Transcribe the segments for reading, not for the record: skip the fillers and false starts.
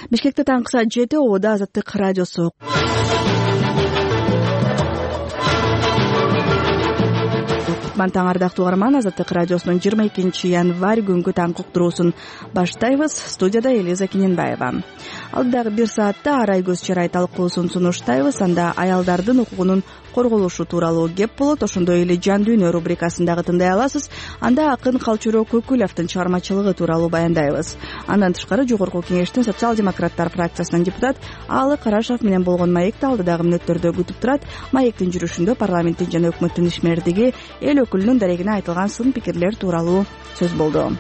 Бишкекте таңкы саат 7 Обода Азаттык радиосу. Таң ардактуу угарман, Азаттык радиосунун 22 январь күнгү таңкы уктуруусун баштайбыз. Студияда Элиза Кененбаева. Алдагы 1 саатта арай көз чарай талкуусун сунуштайбыз. Анда аялдардын укугунун корголушу тууралуу кеп болот. Ошондой эле жан дүйнө рубрикасындагы тындай аласыз. Анда акын Калчуроо Көкүловдун чыгармачылыгы тууралуу баяндайбыз. Андан тышкары Жогорку Кеңештин социал-демократтар фракциясынын депутат Аалы Карашев менен болгон маекти алдыдагы мүнөттөрдө күтүп турат. Маектин жүрүшүндө парламенттин жана өкмөттүн ишмердиги, эл өкүлүнүн дарегине айтылган сын пикирлер тууралуу сөз болду.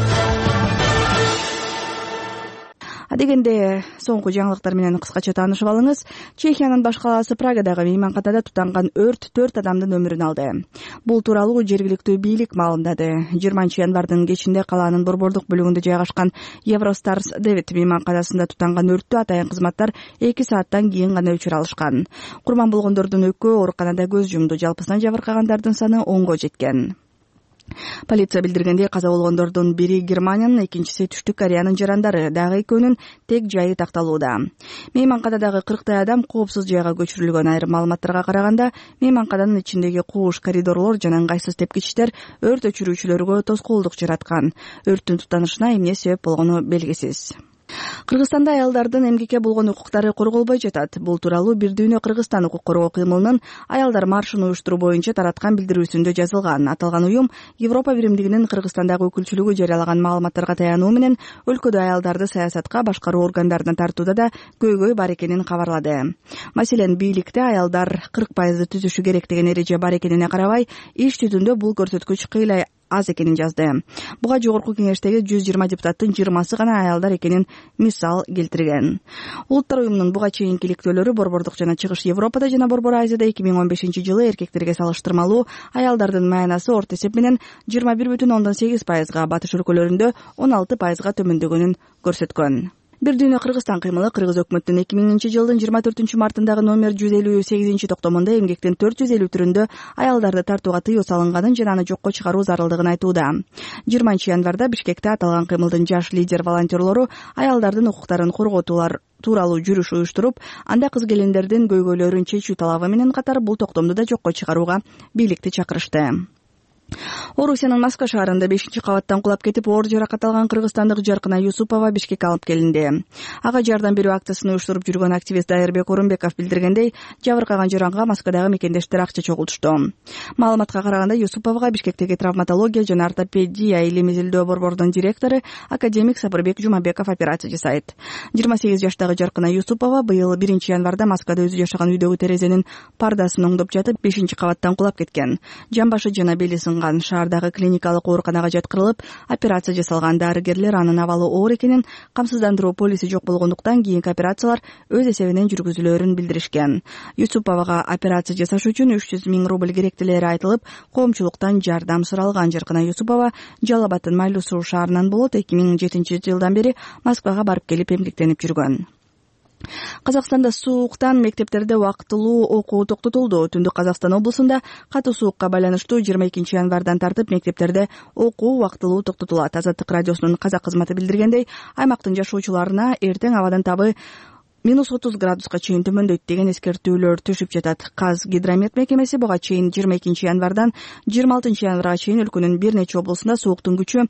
Адегенде соңку жаңылыктар менен кыскача таанышып алыңыз. Чехиянын баш калаасы Прагадагы мейманканада тутанган өрт 4 адамдын өмүрүн алды. Бул тууралуу жергиликтүү бийлик маалымдады. 20 январдын кечинде калаанын борбордук бөлүгүндө жайгашкан Евростарс Дэвид мейманканасында тутанган өрттү атайын кызматтар 2 сааттан кийин гана өчүрө алышкан. Курман болгондордун экөө ооруканада көз жумду. Жалпысынан жабыркагандардын саны 10го жеткен. Полиция билдиргендей, каза болгондордун бири Германиянын, экинчиси Түштүк Кореянын жарандары, дагы экөөнүн тек жайы такталууда. Мейманканадагы 40 адам коопсуз жайга көчүрүлгөн. Айрым маалыматтарга караганда, мейманкананын ичиндеги кууш, коридорлор жана ыңгайсыз тепкичтер өрт өчүрүүчүлөргө тоскоолдук жараткан. Өрттүн тутанышына эмне себеп болгону белгисиз. Кыргызстанда аялдардын эмгекке болгон укуктары корголбой жатат. Бул тууралуу Бир дүйнө Кыргызстан укук коргоо кыймылынын аялдар маршын уюштуруу боюнча тараткан билдирүүсүндө жазылган. Аталган уюм Европа биримдигинин Кыргызстандагы өкүлчүлүгү жарыялаган маалыматтарга таянуу менен өлкөдө аялдарды саясатка, башкаруу органдарына тартууда да көйгөй бар экенин кабарлады. Маселен, бийликте аялдар 40% түзүшү керек деген эреже бар экенине карабай, иш жүзүндө бул көрсөткүч кыйла аз экенин жазды. Буга Жогорку Кеңештеги 120 депутаттын 20сы гана аялдар экенин мисал келтирген. Улуттар уюмунун буга чейинки иликтөөлөрү Борбордук жана Чыгыш Европада жана Борбор Азияда 2015-жылы эркектерге салыштырмалуу аялдардын маянасы орто эсеп менен 21,8%, батыш өлкөлөрүндө 16%га төмөндөгөнүн көрсөткөн. Бир дүйнө Кыргызстан кыймылы Кыргыз өкмөттүн 2000-жылдын 24 мартындагы номер 158 токтомунда эмгектин 450 түрүндө аялдарды тартууга тыюу салынганын жана аны жокко чыгаруу зарылдыгын айтууда. 20 январда Бишкекте аталган кыймылдын жаш лидер волонтерлору аялдардын укуктарын коргоо тууралуу жүрүш уюштуруп, анда кыз-келиндердин көйгөйлөрүн чечүү талабы менен катар бул токтомду да жокко чыгарууга бийликти чакырышты. Орусиянын Москва шаарында 5-кабаттан кулап кетип, оор жаракат алган кыргызстандык Жаркына Юсупова Бишкекке алып келинди. Ага жардам берүү акциясын уюштуруп жүргөн активист Дайырбек Орунбеков билдиргендей, жабыркаган жаранга Москвадагы мекендештер акча чогултушту. Маалыматка караганда, Юсуповага Бишкектеги травматология жана ортопедия илим-изилдөө борбордунун директору академик Сапырбек Жумабеков операция жасайт. 28 жаштагы Жаркына Юсупова быйыл 1 январда Москвада өзү жашаган үйдөгү терезенин пардасын оңдоп жатып, 5-кабаттан кулап кеткен. Жамбашы жана бели шаардагы клиникалык ооруканага жаткырылып, операция жасалган. Дарыгерлер анын абалы оор экенин, камсыздандыруу полиси жок болгондуктан кийинки операциялар өз эсебинен жүргүзүлөөрүн билдиришкен. Юсуповага операция жасаш үчүн 300 000 рубль керектелери айтылып, коомчулуктан жардам суралган. Жаркына Юсупова Жалал Абадтын Майлуу Суу шаарынан болот. 2007-жылдан бери Москвага барып келип эмгектенип жүргөн. Казакстанда сууктан мектептерде убактылуу окуу токтотулду. Түндүк Казакстан облусунда катуу суукка байланыштуу 22 январдан тартып мектептерде окуу убактылуу токтотулат. Азаттык радиосунун казак кызматы билдиргендей, аймактын жашоочуларына эртең абадын табы -30 градуска чейин төмөндөйт деген эскертүүлөр төшүп жатат. Казгидромет мекемеси буга чейин 22 январдан 26 январга чейин өлкөнүн бир нече облусунда сууктун күчү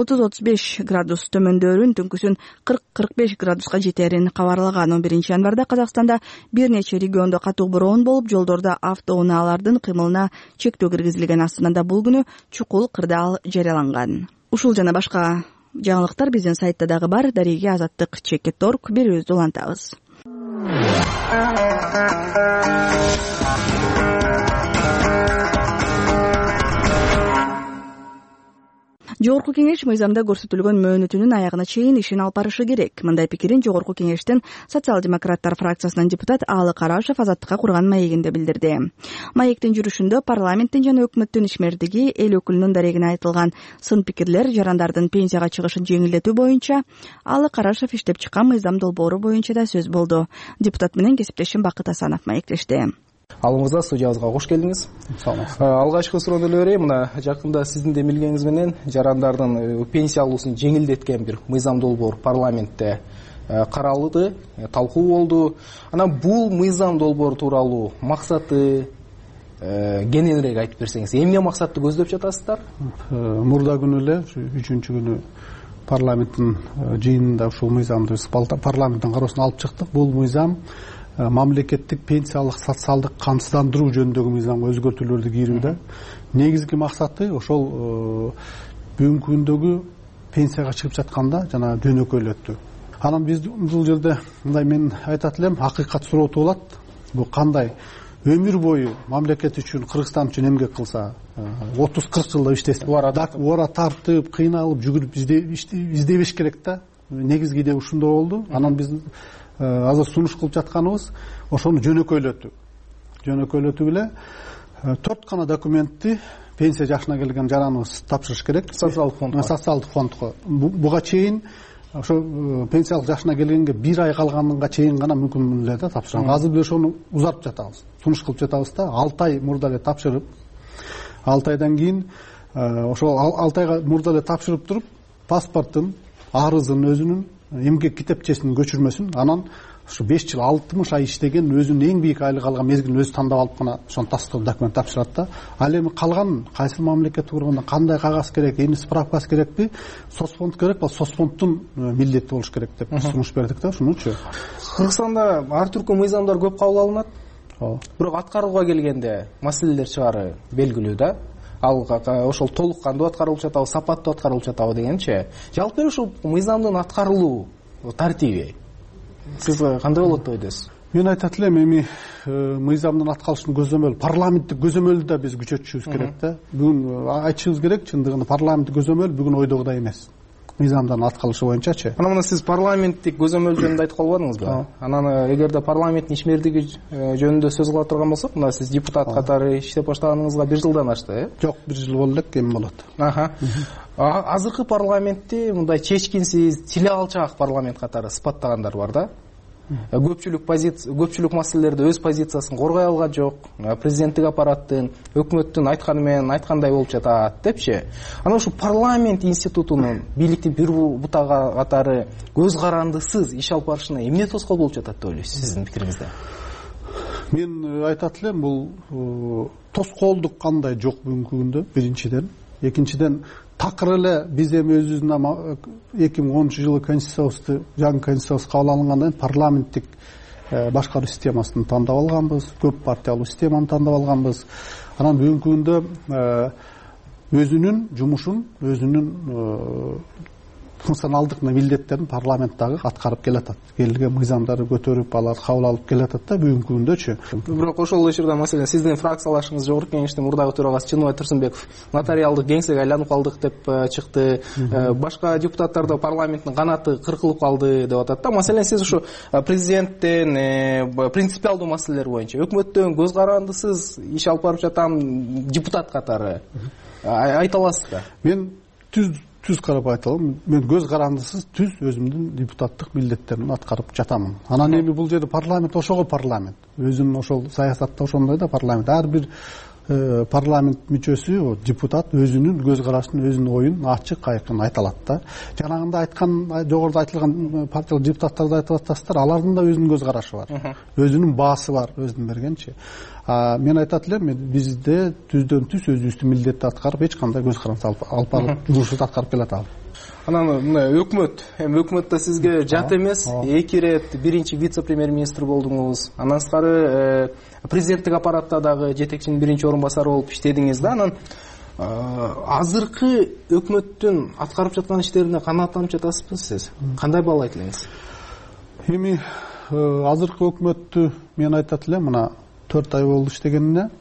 30-35 градус төмөндөөрүн, түнкүсүн 40-45 градуска жетерин кабарлаган. 11 январда Казакстанда бир нече региондо катуу бороон болуп, жолдордо автоунаалардын кыймылына чектөө киргизилген. Астында бул күнү чукул кырдаал жарыяланган. Ушул жана башка жаңылыктар биздин сайтта дагы бар. Дареги Азаттык.org берүүбүздү улантабыз. Жогорку Кеңеш мыйзамда көрсөтүлгөн мөөнөтүнүн аягына чейин ишин алып барышы керек. Мындай пикирин Жогорку Кеңештин социал-демократтар фракциясынын депутат Аалы Карашев Азаттыкка курган маегинде билдирди. Маектин жүрүшүндө парламенттин жана өкмөттүн ишмердиги, эл өкүлүнүн дарегине айтылган сын пикирлер, жарандардын пенсияга чыгышын жеңилдетүү боюнча Аалы Карашев иштеп чыккан мыйзам долбоору боюнча да сөз болду. Депутат менен кесиптешим Бакыт Асанов маектешти. Алыңызда студиябызга кош келдиңиз. Алгачкы суроону эле берейин. Мына жакында сиздин демилгеңиз менен жарандардын пенсия алуусун жеңилдеткен бир мыйзам долбоор парламентте каралды, талкуу болду. Анан бул мыйзам долбоору тууралуу максаты кененирээк айтып берсеңиз, эмне максатты көздөп жатасыздар? Мурда күнү эле 3-күнү парламенттин жыйынында ушул мыйзамды парламенттин кароосуна алып чыктык. Бул мыйзам мамлекеттик пенсиялык социалдык камсыздандыруу жөнүндөгү мыйзамга өзгөртүүлөрдү кирүүдө. Негизги максаты ошол бүгүнкү күндөгү пенсияга чыгып жатканда жана жөнөкөйлөтүү. Анан биз бул жерде мындай мен айтат элем, акыйкат сурооту болот. Бул кандай өмүр бою мамлекет үчүн, Кыргызстан үчүн эмгек кылса, 30-40 жылда иштесе, ора тартып, кыйналып, жүгүрүп издебеш керек да. Негизги идея ушундай болду. Анан биз азыр сунуш кылып жатканыбыз ошону жөнөкөйлөтүү. Жөнөкөйлөтүү эле 4 гана документти пенсия жашына келген жараныбыз тапшырыш керек. Социалдык фондко. Буга чейин ошо пенсиялык жашына келгенге 1 ай калганга чейин гана мүмкүн эле да тапшырган. Азыр биз ошону узартып жатабыз. Сунуш кылып жатабыз да. 6 ай мурда эле тапшырып, 6 айдан кийин ошол 6 айга мурда эле тапшырып туруп, паспортун, арызын, өзүнүн эмгек китепчесинин көчүрмөсүн, анан ушу 5 жыл 60 ай иштеген, өзүнүн эң бийик айлык алган мезгилин өзү тандап алып гана ошону тастоо документ тапшырат да. Ал эми калган кайсы мамлекетте турганда кандай кагаз керек, эмне справкасы керекпи, соцфонд керек, ал соцфонддун милдети болуш керек деп сунуш бердик да, ушунучу. Кыргызстанда ар түркү мыйзамдар көп кабыл алынат. Бирок аткарууга келгенде маселелер чыгары белгилүү да. Ал ошол толук кандуу аткарылып жатабы, сапаттуу аткарылып жатабы дегенчи. Жалпы ушул мыйзамдын аткарылуу тартиби сиз кандай болот деп ойлойсуз? Мен айтат элем, эми мыйзамдын аткарылышын көзөмөл, парламенттик көзөмөлдү да биз күчөтүшүбүз керек да. Бүгүн айтышыбыз керек, чындыгында парламенттик көзөмөл бүгүн ойдогудай эмес. Мыйзамдын аткарылышы боюнчачы. Анан сиз парламенттик көзөмөл жөнүндө айтып калбадыңызбы? Анан эгерде парламенттин ишмердиги жөнүндө сөз кыла турган болсок, мына сиз депутат катары иштеп баштаганыңызга 1 жылдан ашты, э? Жок, 1 жыл болду элек, эми болот. Азыркы парламентти мындай чечкинсиз, тиле алчаак парламент катары сыпаттагандар бар да. Көпчүлүк маселелерде өз позициясын коргой алган жок. Президенттик аппараттын, өкмөттүн айтканы менен айткандай болуп жатат депчи. Анан ушу парламент институтунун бийликтин бир бутагы катары көз карандысыз иш алып барышына эмне тоскоол болуп жатат деп ойлойсуз, сиздин пикириңизде? Мен айтат элем, бул тоскоолдук кандай жок бүгүнкү күндө, биринчиден. Экинчиден, такыр эле биз эми өзүбүздүн 2010 жылы конституциябызды, жаңы конституция кабыл алынгандан кийин парламенттик башкаруу системасын тандап алганбыз, көп партиялуу системаны тандап алганбыз. Анан бүгүнкү күндө өзүнүн жумушун, өзүнүн функционалдык милдеттерин парламент дагы аткарып келатат. Келген мыйзамдарды көтөрүп, алар кабыл алып келатат да бүгүнкү күндөчү. Бирок ошол эле жерде маселен сиздин фракциялашыңыз Жогорку Кеңештин мурдагы төрагасы Чыныбай Турсунбеков нотариалдык кеңсеге айланып калдык деп чыкты. Башка депутаттар да парламенттин канаты кыркылып калды деп атат да. Маселен сиз ушу президенттен принципиалдуу маселелер боюнча өкмөттөн көз карандысыз иш алып барып жатам депутат катары айта аласызбы? Мен түз карап айта алам. Мен көз карандысыз түз өзүмдүн депутаттык милдеттеримди аткарып жатамын. Анан эми бул жерде парламент ошого парламент. Өзүнүн ошол саясатта ошондой да парламент. Ар бир парламент мүчөсү, депутат өзүнүн көз карашын, өзүнүн оюн ачык айкын айта алат да. Жанагында айткан, жогоруда айтылган партиялык депутаттарды айтып атасыздар, алардын да өзүнүн көз карашы бар. Өзүнүн баасы бар, өзүнүн бергенчи. Мен айтат элем, бизде түздөн түз өзүбүздүн милдетти аткарып, эч кандай көз карандысыз алып барып, жумушубузду аткарып келатабыз. Анан өкмөттө сизге жат эмес, 2 рет биринчи вице-премьер-министр болдуңуз. Андан сырткары президенттик аппаратта дагы жетекчинин биринчи орун басары болуп иштедиңиз да. Анан азыркы өкмөттүн аткарып жаткан иштерине канааттанып жатасызбы сиз? Кандай баалайт элеңиз? Эми азыркы өкмөттү мен айтат элем, мына 4 ай болду иштегенине.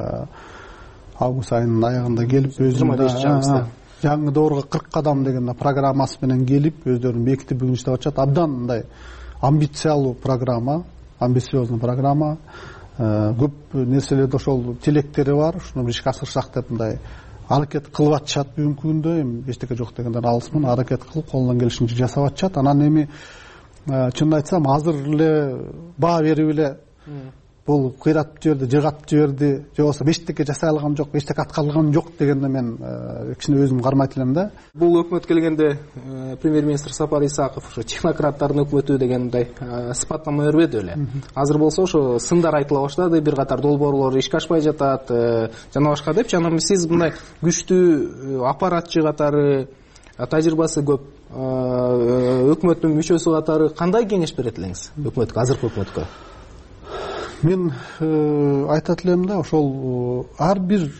Август айынын аягында келип өзүнүн жаңы доорго 40 кадам деген программасы менен келип, өздөрүн бекитип бүгүн иштеп атышат. Абдан мындай амбициялуу программа, амбициозный программа. Көп нерселерде ошол тилектери бар, ушуну ишке ашырсак деп мындай аракет кылып атышат бүгүнкү күндө. Эми эчтеке жок дегенден алысмын, аракет кылып колдон келишинче жасап атышат. Анан эми чынын айтсам азыр эле баа берип эле бул кыйратып жиберди, жыгатып жиберди, же болбосо бештекке жасай алган жок, бештекке аткарылган жок дегенде мен кичине өзүм кармайт элем да. Бул өкмөт келгенде премьер-министр Сапар Исаков ошо технократтардын өкмөтү деген мындай сыпаттама бербеди беле. Азыр болсо ошо сындар айтыла баштады, бир катар долбоорлор ишке ашпай жатат, жана башка деп. Жана сиз мындай күчтүү аппаратчы катары, тажрыйбасы көп өкмөттүн мүчөсү катары кандай кеңеш берет элеңиз өкмөткө, азыркы өкмөткө? Мен айтат элем да, ошол ар бир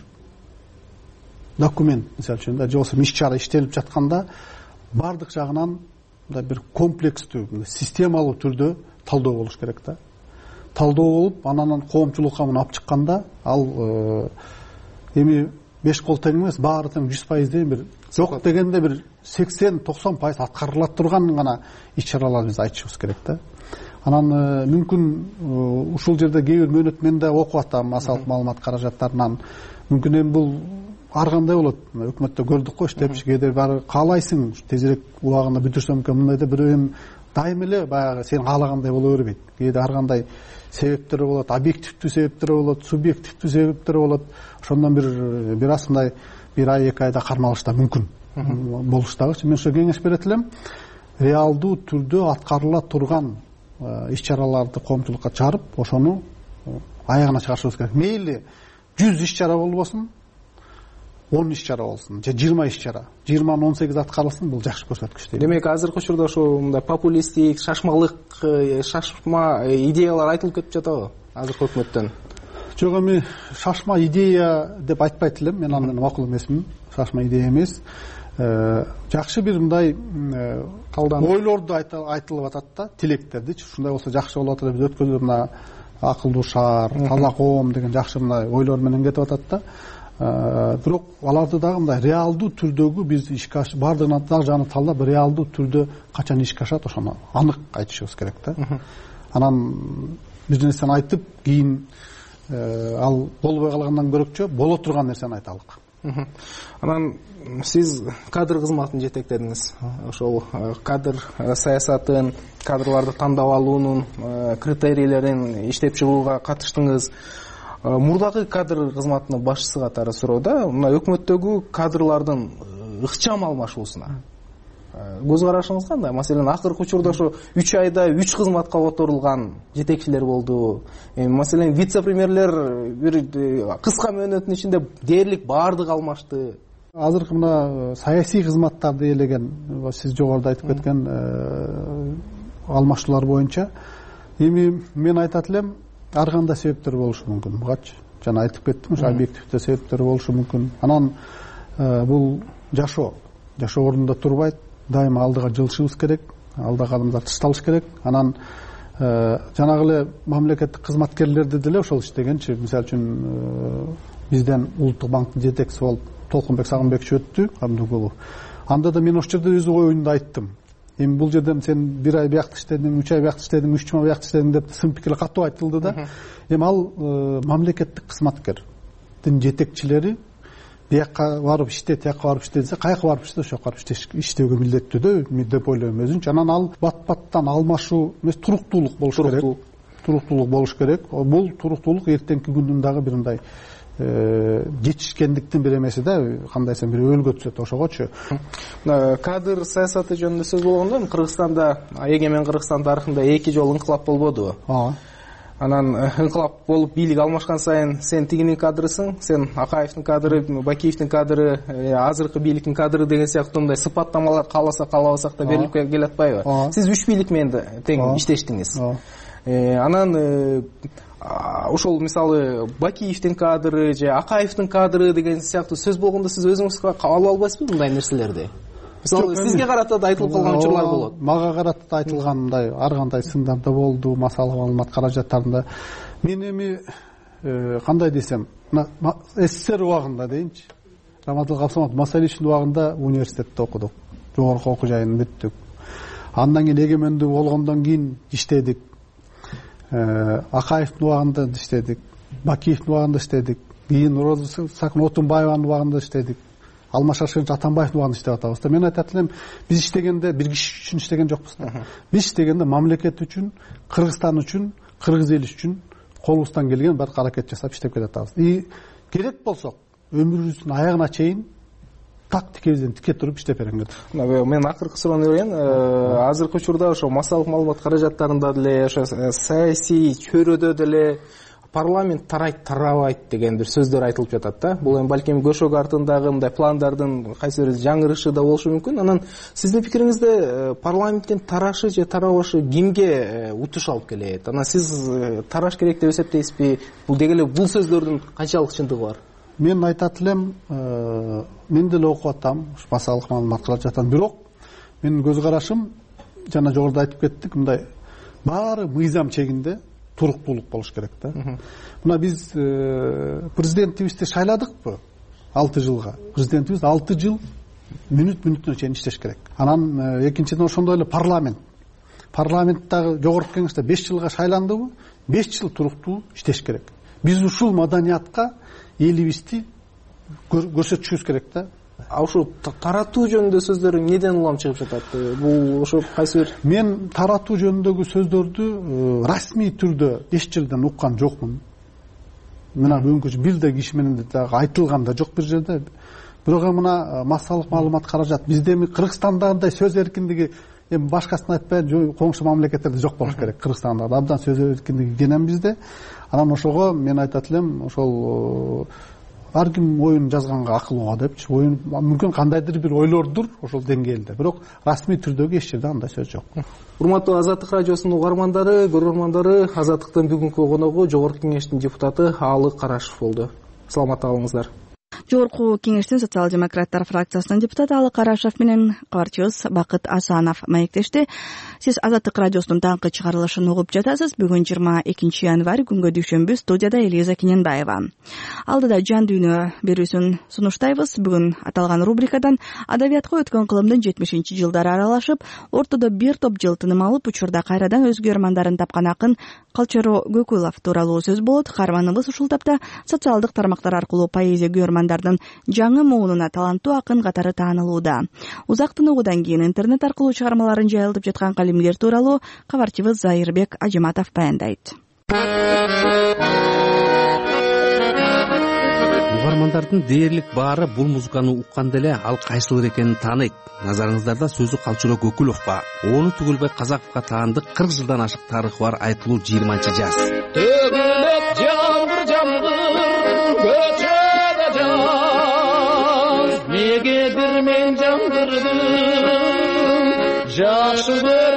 документ, мисалы үчүн да, же болбосо иш-чара иштелип жатканда бардык жагынан мындай бир комплекстүү, системалуу түрдө талдоо болуш керек да. Талдоо болуп, анан коомчулукка муну алып чыкканда, ал эми 5 кол тең эмес, баары тең 100% дейм бир жок дегенде бир 80-90% аткарыла турган гана иш-чараларды биз айтышыбыз керек да. Анан мүмкүн ушул жерде кээ бир мөөнөт мен да окуп атам, массалык маалымат каражаттарынан. Мүмкүн эми бул ар кандай болот, өкмөттө көрдүк го иштепчи, кээде баары каалайсың тезирээк убагында бүтүрсөм экен мындайда, бирөө эми дайым эле баягы сен каалагандай боло бербейт. Кээде ар кандай себептери болот, объективдүү себептери болот, субъективдүү себептери болот. Ошондон бир асындай бир ай, 2 айда кармалыш да мүмкүн болуштагычы. Мен ошо кеңеш берет элем, реалдуу түрдө аткарыла турган иш-чараларды коомчулукка чыгарып, ошону аягына чыгарышыбыз керек. Мейли 100 иш-чара болбосун, 10 иш-чара болсун, же 20 иш-чара, 20-ны 18 аткарылсын, бул жакшы көрсөткүч дейм. Демек, азыркы учурда ошо мындай популисттик, шашмалык, шашма идеялар айтылып кетип жатабы азыркы өкмөттөн? Жок, эми шашма идея деп айтпайт элем, мен аны макул эмесмин. Шашма идея эмес. Жакшы бир мындай ойлорду айтылып атат да, тилектердичи. Ушундай болсо жакшы болот деп биз өткөзүп мына акылдуу шаар, таза коом деген жакшы мындай ойлор менен кетип атат да. Бирок аларды дагы мындай реалдуу түрдөгү биз ишке бардыгын дагы жаны талдап, реалдуу түрдө качан ишке ашат, ошону анык айтышыбыз керек да. Анан бир нерсени айтып, кийин ал болбой калгандан көрөкчө боло турган нерсени айталык. Анан сиз кадр кызматын жетектедиңиз. Ошол кадр саясатын, кадрларды тандап алуунун критерийлерин иштеп чыгууга катыштыңыз. Мурдагы кадр кызматынын башчысы катары суроодо, мына өкмөттөгү кадрлардын ыкчам алмашуусуна көз карашыңыз кандай? Маселен, акыркы учурда ошо 3 айда 3 кызматка которулган жетекчилер болду. Маселен, вице-премьерлер бир кыска мөөнөттүн ичинде дээрлик баардыгы алмашты. Азыркы мына саясий кызматтарды ээлеген, сиз жогоруда айтып кеткен алмашуулар боюнча, эми мен айтат элем, ар кандай себептер болушу мүмкүн. Бугачы жана айтып кеттим, ошо объективдүү себептер болушу мүмкүн. Анан бул жашоо ордунда турбайт. Дайыма алдыга жылышыбыз керек, алдыга адамдар тышталыш керек. Анан жанагы эле мамлекеттик кызматкерлерди деле ошол иштегенчи, мисалы үчүн бизден Улуттук банктын жетекчиси болуп Толкунбек Сагынбекчи өттү, Абдыгулов. Анда да мен ошол жерде өз оюмду айттым. Эми бул жерден сен 1 ай биякта иштедиң, 3 ай биякта иштедиң, 3 жума биякта иштедиң деп сын пикир катуу айтылды да. Эми ал мамлекеттик кызматкердин жетекчилери бияққа барып іште, тияққа барып іште десе, қайқы барып іште, ошо барып иштөөгө милдеттүү деп ойлойм өзүнчө. Анан ал бат-баттан алмашуу эмес, туруктуулук болуш керек. Туруктуулук болуш керек. Бул туруктуулук эртеңки күндүн дагы бир мындай жетишкендиктин бир эмеси да, кандайсың бир өлгө түшөт ошогочу. Кадр саясаты жөнүндө сөз болгондо, Кыргызстанда, эгемен Кыргызстан тарыхында 2 жолу инкылап болбодубу? Анан инкылап болуп бийлик алмашкан сайын сен тигинин кадрысың, сен Акаевдин кадры, Бакиевдин кадры, азыркы бийликтин кадры деген сыяктуу мындай сыпаттамалар кааласа каалабасак да берилип келе атпайбы? Сиз 3 бийлик менен тең иштештиңиз. Анан ошол мисалы Бакиевдин кадры же Акаевдин кадры деген сыяктуу сөз болгондо сиз өзүңүз алып албайсызбы мындай нерселерди? Мисалы, сизге карата да айтылып калган учурлар болот. Мага карата да айтылган мындай ар кандай сындар да болду, массалык маалымат каражаттарында. Мен эми кандай десем, СССР убагында дейинчи, Раматыл Абсамат Масалишин убагында университетте окудук, жогорку окуу жайын бүттүк. Андан кийин эгемендүү болгондон кийин иштедик. Акаевдин убагында иштедик, Бакиевдин убагында иштедик, кийин Роза Сакын Отунбаеванын убагында иштедик. Алмаш Ашкенович Атамбаевдин убагында иштеп атабыз да. Мен айтат элем, биз иштегенде бир киши үчүн иштеген жокпуз да. Биз иштегенде мамлекет үчүн, Кыргызстан үчүн, кыргыз эли үчүн, колубуздан келген бир аракет жасап иштеп келатабыз. И керек болсок өмүрүбүздүн аягына чейин так тикебизден тике туруп иштеп берем. Мен акыркы суроону берейин. Азыркы учурда ошо массалык маалымат каражаттарында деле, ошо саясий чөйрөдө деле парламент тарайт, тарабайт деген бир сөздөр айтылып жатат да. Бул эми балким көшөк артындагы мындай пландардын кайсы бир жаңырышы да болушу мүмкүн. Анан сиздин пикириңизде парламенттин тарашы же тарабашы кимге утуш алып келет? Анан сиз тараш керек деп эсептейсизби? Бул деги эле бул сөздөрдүн канчалык чындыгы бар? Мен айтат элем, мен деле окуп атам, массалык маалымат каражаттан, бирок менин көз карашым жана жогоруда айтып кеттик, мындай баары мыйзам чегинде туруктуулук болуш керек да. Мына биз президентибизди шайладыкпы 6 жылга. Президентибиз 6 жыл мүнөтүнө чейин иштеш керек. Анан экинчиден ошондой эле парламенттагы жогорку кеңеште 5 жылга шайландыбы, 5 жыл туруктуу иштеш керек. Биз ушул маданиятка элибизди көрсөтүшүбүз керек да. Ошо таратуу жөнүндө сөздөр неден улам чыгып жатат? Бул ошо кайсы бир? Мен таратуу жөнүндөгү сөздөрдү расмий түрдө эч жерден уккан жокмун. Мына бүгүнкү бир да киши менен дагы айтылган да жок бир жерде. Бирок мына массалык маалымат каражат бизде эми Кыргызстандагындай сөз эркиндиги эми башкасын айтпай коңшу мамлекеттерде жок болуш керек. Кыргызстанда абдан сөз эркиндиги кенен бизде. Анан ошого мен айтат элем, ошол ар ким оюн жазганга акыл уга депчи, оюн мүмкүн кандайдыр бир ойлордур ошол деңгээлде. Бирок расмий түрдөгү эч жерде андай сөз жок. Урматтуу Азаттык радиосунун угармандары, көрөрмандары, Азаттыктын бүгүнкү коногу Жогорку кеңештин депутаты Аалы Карашев болду. Саламатта калыңыздар. Жогорку кеңештин социал-демократтар фракциясынын депутаты Аалы Карашев менен кабарчыбыз Бакыт Асанов маектешти. Сиз Азаттык радиосунун таңкы чыгарылышын угуп жатасыз. Бүгүн 22 январь күнгө дүйшөмбү, студияда Элиза Кененбаева. Алдыда жан дүйнө берүүсүн сунуштайбыз. Бүгүн аталган рубрикадан адабиятка өткөн кылымдын 70-жылдары аралашып, ортодо бир топ жыл тыным алып, учурда кайрадан өз көрмандарын тапкан акын Калчоро Көкүлов тууралуу сөз болот. Каарманыбыз ушул тапта социалдык тармактар аркылуу поэзия көрмандардын жаңы муунуна таланттуу акын катары таанылууда. Узак тыныгуудан кийин интернет аркылуу чыгармаларын жайылтып жаткан калемдер тууралуу кабарчыбыз Зайырбек Ажыматов баяндайт. Угармандардын дээрлик баары бул музыканы укканда эле ал кайсылыр экенин тааныйт. Назарыңыздарда сөзү Калчоро Көкүловго, Оonu Түгүлбай Казаковго таандык 40 жылдан ашык тарыхы бар айтылуу 20-жаз. Төгүлөп жамгыр көчөдө жаз, негедир мен жамгырдым жакшы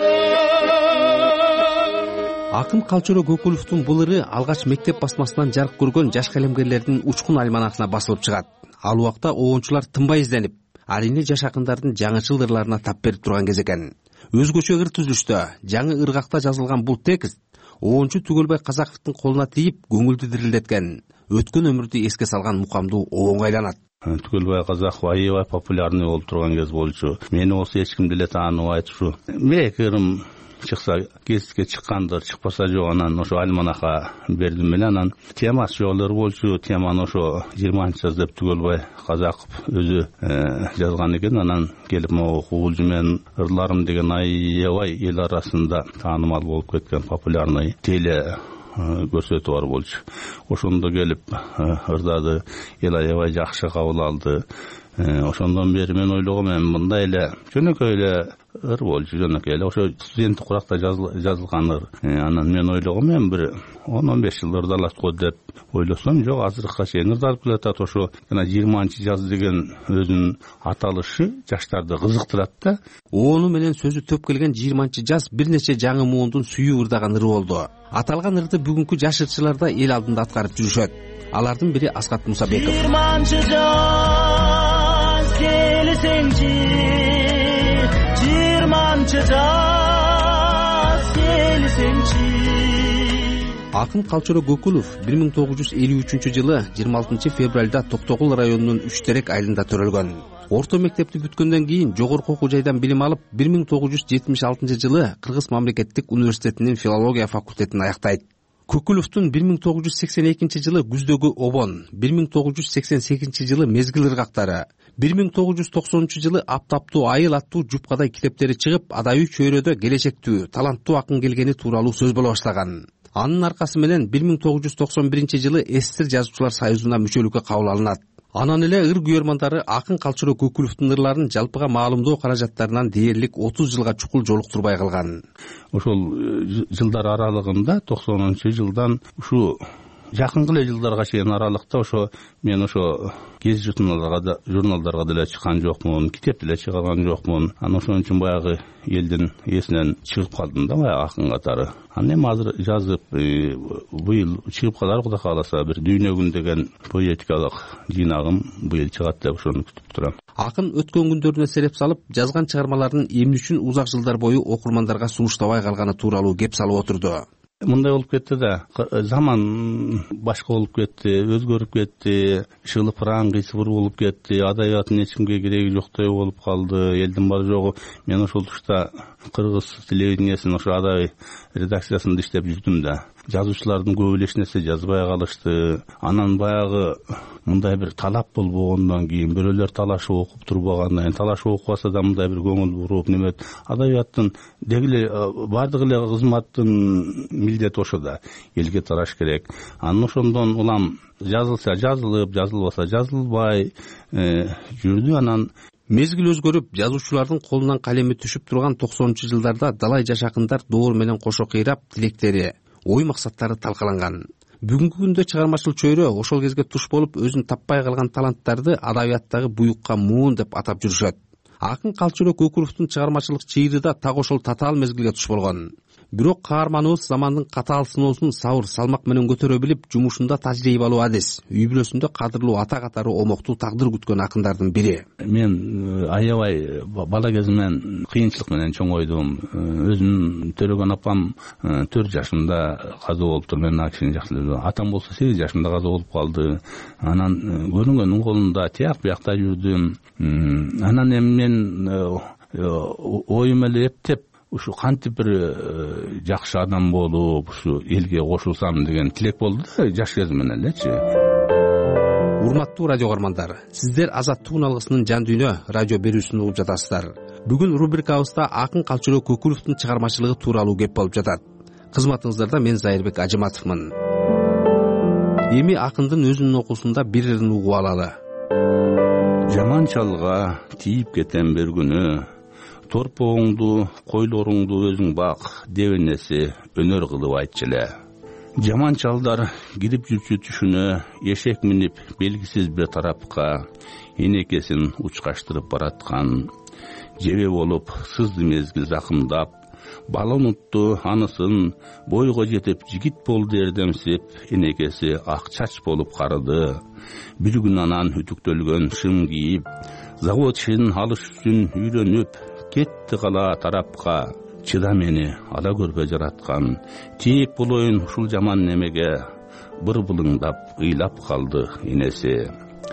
көрөм. Акын Калчоро Көкүловдун бул ыры алгач мектеп басмасынан жарык көргөн жаш калемгерлердин учкун альманахына басылып чыгат. Ал убакта оончулар тынбай изденип, арийне жаш акындардын жаңычыл ырларына тап берип турган кез экен. Өзгөчө ыр түзүлүштө, жаңы ыргакта жазылган бул текст оончу Түгөлбай Казаковдун колуна тийип көңүлдү дирилдеткен, өткөн өмүрдү эске салган мукамдуу оонго айланат. Түгөлбай Казаков аябай популярный болуп турган кез болчу. Мени болсо эч ким деле тааныбайт ушу. Мекирим чыкса кеске чыккандыр, чыкпаса жок, анан ошо альманаха бердим эле. Анан темасы жолдор болчу, теманы ошо 20-жаз деп Түгөлбай Казаков өзү жазган экен. Анан келип могу куулжу менен ырларым деген аябай эл арасында таанымал болуп кеткен, популярный теле көрсөтүү бар болчу. Ошондо келип ырдады, эл аябай жакшы кабыл алды. Ошондон бери мен ойлогом, мындай эле жөнөкөй эле ыр болчу, жөнөкөй эле ошо студенттик куракта жазылган ыр. Анан мен ойлогом, бир 10-15 жыл ырдалат го деп ойлосом, жок, азыркыга чейин ырдалып келатат. Ошо жана 20-жаз деген өзүнүн аталышы жаштарды кызыктырат да. Оonu менен сөзү төп келген 20-жаз бир нече жаңы муундун сүйүү ырдаган ыры болду. Аталган ырды бүгүнкү жаш ырчылар да эл алдында аткарып жүрүшөт. Алардын бири Аскат Мусабеков. 20-жаз келсеңчи, 20-жаз келсеңчи. Акын Калчоро Көкүлов 1953-жылы 26 февралда Токтогул районунун Үчтерек айылында төрөлгөн. Орто мектепти бүткөндөн кийин жогорку окуу жайдан билим алып, 1976-жылы Кыргыз мамлекеттик университетинин филология факультетин аяктайт. Көкүловдун 1982-жылы Күздөгү обон, 1988-жылы Мезгил ыргактары, 1990-жылы Аптаптуу айыл аттуу жупкадай китептери чыгып, адайы чөйрөдө келечектүү, таланттуу акын келгени тууралуу сөз боло баштаган. Анын аркасы менен 1991-жылы СССР жазуучулар союзуна мүчөлүккө кабыл алынат. Анан эле ыр күйөрмандары акын Калчыроо Көкүлөвдүн ырларын жалпыга маалымдоо каражаттарынан дээрлик 30 жылга чукул жолуктурбай калган. Ошол жылдар аралыгында 90-жылдан ушу жакынкы эле жылдарга чейин аралыкта ошо мен ошо гез журналдарга деле чыккан жокмун, китеп деле чыгарган жокмун. Анан ошон үчүн баягы элдин эсинен чыгып калдым да баягы акын катары. Анан эми азыр жазып быйыл чыгып калар Кудай кааласа бир Дүйнө күн деген поэтикалык жыйнагым быйыл чыгат деп ошону күтүп турам. Акын өткөн күндөрүнө сереп салып, жазган чыгармаларын эмне үчүн узак жылдар бою окурмандарга сунуштабай калганы тууралуу кеп салып отурду. Мындай болуп кетти да, заман башка болуп кетти, өзгөрүп кетти, шылыпыраң кыйсыбыр болуп кетти, адабияттын эч кимге кереги жоктой болуп калды, элдин баары жогу. Мен ошол тушта Кыргыз телевидениясынын ошо адабий редакциясында иштеп жүрдүм да. Жазуучулардын көбү эч нерсе жазбай калышты. Анан баягы мындай бир талап болбогондон кийин, бирөөлөр талашып окуп турбагандан кийин, талашып окубаса да мындай бир көңүл буруп неме адабияттын дегиле баардык эле кызматтын милдети ошо да, элге тараш керек. Анан ошондон улам жазылса жазылып, жазылбаса жазылбай жүрдү. Анан мезгил өзгөрүп, жазуучулардын колунан калеми түшүп турган 90-жылдарда далай жашакындар доор менен кошо кыйрап, тилектери, ой максаттары талкаланган. Бүгүнкү күндө чыгармачыл чөйрө ошол кезге туш болуп, өзүн таппай калган таланттарды адабияттагы буюкка муун деп атап жүрүшөт. Акын Калчыроо Көкүлөвдүн чыгармачылык чыйры да так ошол татаал мезгилге туш болгон. Бирок каарманыбыз замандын катаал сыноосун сабыр салмак менен көтөрө билип, жумушунда тажрыйбалуу адис, үй бүлөсүндө кадырлуу ата катары омоктуу тагдыр күткөн акындардын бири. Мен аябай бала кезимден кыйынчылык менен чоңойдум. Өзүм төрөгөн апам 4 жашымда каза болуптур. Мен ал кишини жакшы эле. Атам болсо 8 жашымда каза болуп калды. Анан көрүнгөндүн колунда тияк биякта жүрдүм. Анан эми мен оюм эле эптеп ушу кантип бир жакшы адам болуп, ушу элге кошулсам деген тилек болду да жаш кезимден элечи. Урматтуу радио көрөрмандар, сиздер Азаттык алгысынын жан дүйнө радио берүүсүн угуп жатасыздар. Бүгүн рубрикабызда Акын Калчыроо Көкүлөвдүн чыгармачылыгы тууралуу кеп болуп жатат. Кызматыңыздарда мен Зайырбек Ажыматовмун. Эми акындын өзүнүн окуусунда бир ырын угуп алалы. Жаман чалга тийип кетем бир күнү, торпогуңду, койлоруңду өзүң бак, дебенеси өнөр кылып айтчы эле. Жаман чалдар кирип жүрчү түшүнө, эшек минип белгисиз бир тарапка, энекесин учкаштырып бараткан. Жебе болуп сызды мезгил закымдап, балон утту анысын, бойго жетип жигит болду эрдемсип, энекеси ак чач болуп карыды. Бир күн анан үтүктөлгөн шым кийип, завод ишин алыш үчүн үйрөнүп, кетти кала тарапка. Чыда мени ала көрбө жараткан, тээк болоюн ушул жаман немеге, быр былыңдап ыйлап калды энеси.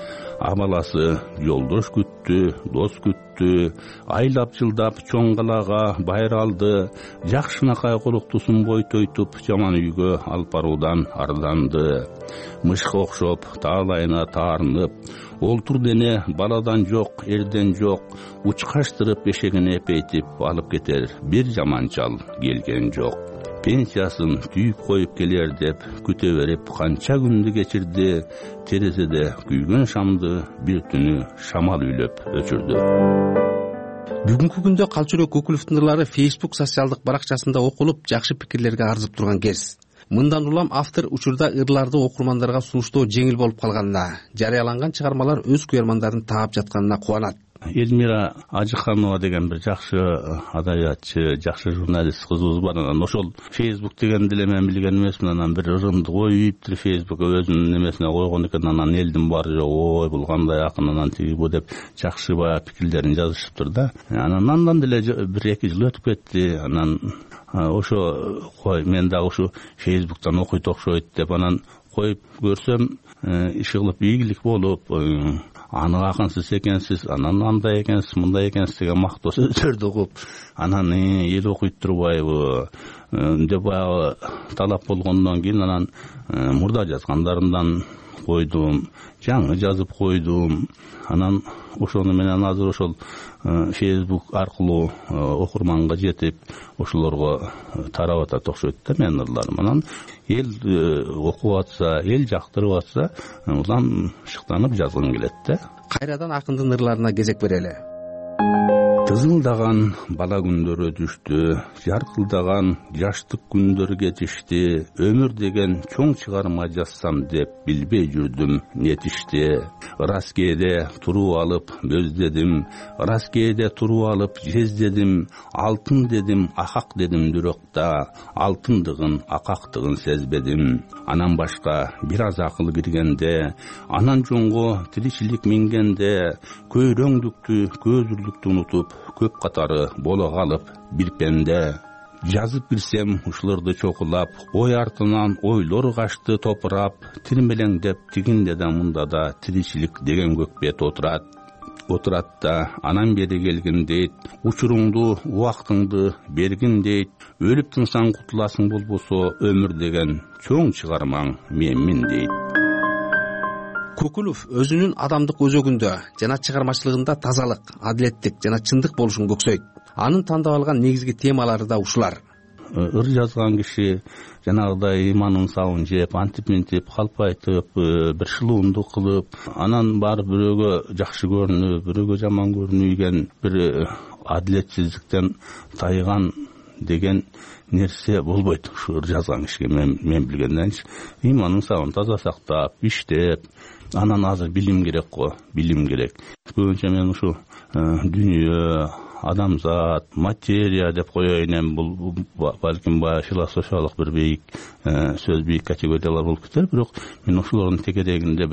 Абаласы жолдош күттү, дос күттү, айлап жылдап чоң калаага байралды, жакшынакай колуктусун бойтойтуп жаман үйгө алып баруудан арданды. Мышка окшоп таалайына таарынып, олтур дене баладан жок, эрден жок, учкаштырып эшегине эпейтип алып кетер бир жаман чал келген жок. Пенсиясын түйүп коюп келер деп күтө берип канча күндү кечирди, терезеде күйгөн шамды бир түнү шамал үйлөп өчүрдү. Бүгүнкү күндө Калчыроо Көкүлөвдүн ырлары Facebook социалдык баракчасында окулуп, жакшы пикирлерге арзып турган кез. Мындан улам автор учурда ырларды окурмандарга сунуштоо жеңил болуп калганына, жарыяланган чыгармалар өз күйөрмандарын таап жатканына кубанат. Элмира Ажыханова деген бир жакшы адабиятчы, жакшы журналист кызыбыз бар. Анан ошол Facebook деген деле мен билген эмесмин. Анан бир ырымды коюптур Facebook өзүнүн немесине койгон экен. Анан элдин баары ой бул кандай акын, анан тиги бу деп жакшы баягы пикирлерин жазышыптыр да. Анан деле 1-2 жыл өтүп кетти. Анан ошо мен дагы ушу Facebook'тан окуйт окшойт деп анан коюп көрсөм, иши кылып ийгилик болуп, аны акынсыз экенсиз, анан андай экенсиз, мындай экенсиз деген мактоо сөздөрдү угуп, анан эл окуйт турбайбы деп баягы талап болгондон кийин анан мурда жазгандарымдан койдум. жаңы жазып койдум. Анан ошону менен азыр ошол Facebook аркылуу окурманга жетип, ошолорго тарап атат окшойт да менин ырларым. Анан эл окуп атса, эл жактырып атса, улам шыктанып жазгым келет да. Кайрадан акындын ырларына кезек берели. Тызылдаган бала күндөр өтүштү, жаркылдаган жаштык күндөр кетишти. Өмүр деген чоң чыгарма жазсам деп билбей жүрдүм нетишти. Ырас кээде туруп алып бөздедим, ырас кээде туруп алып жездедим. Алтын дедим, акак дедим жүрөкта, алтындыгын, акактыгын сезбедим. Анан башка бир аз акыл киргенде, анан жоңго тиричилик мингенде, көйрөңдүктү, көзүрлүктү унутуп, көп катары боло калып бир пенде. Жазып кирсем ушуларды чокулап, ой артынан ойлор качты топурап, тирмелеңдеп тигинде да мында да тиричилик деген көк бет отурат да, анан бери келгин дейт, учуруңду, убактыңды бергин дейт, өлүп тынсаң кутуласың болбосо, өмүр деген чоң чыгармаң менмин дейт. Көкүлов өзүнүн адамдык өзөгүндө жана чыгармачылыгында тазалык, адилеттик жана чындык болушун көксөйт. Анын тандап алган негизги темалары да ушулар. Ыр жазган киши жанагыдай иманын сабын жеп, антип-ментип, калп айтып, бир шылуундук кылып, анан барып бирөөгө жакшы көрүнүп, бирөөгө жаман көрүнүгөн бир адилетсиздиктен тайган деген нерсе болбойт. Ушу ыр жазган кишиге мен билгенденчи иманын сабын таза сактап, иштеп, анан азыр билим керек го, билим керек. Көбүнчө мен ушу дүнүйө, адамзат, материя деп коеюн, эми бул балким баягы философиялык бир бийик сөз, бийик категориялар болуп кетер, бирок мен ошолордун тегерегинде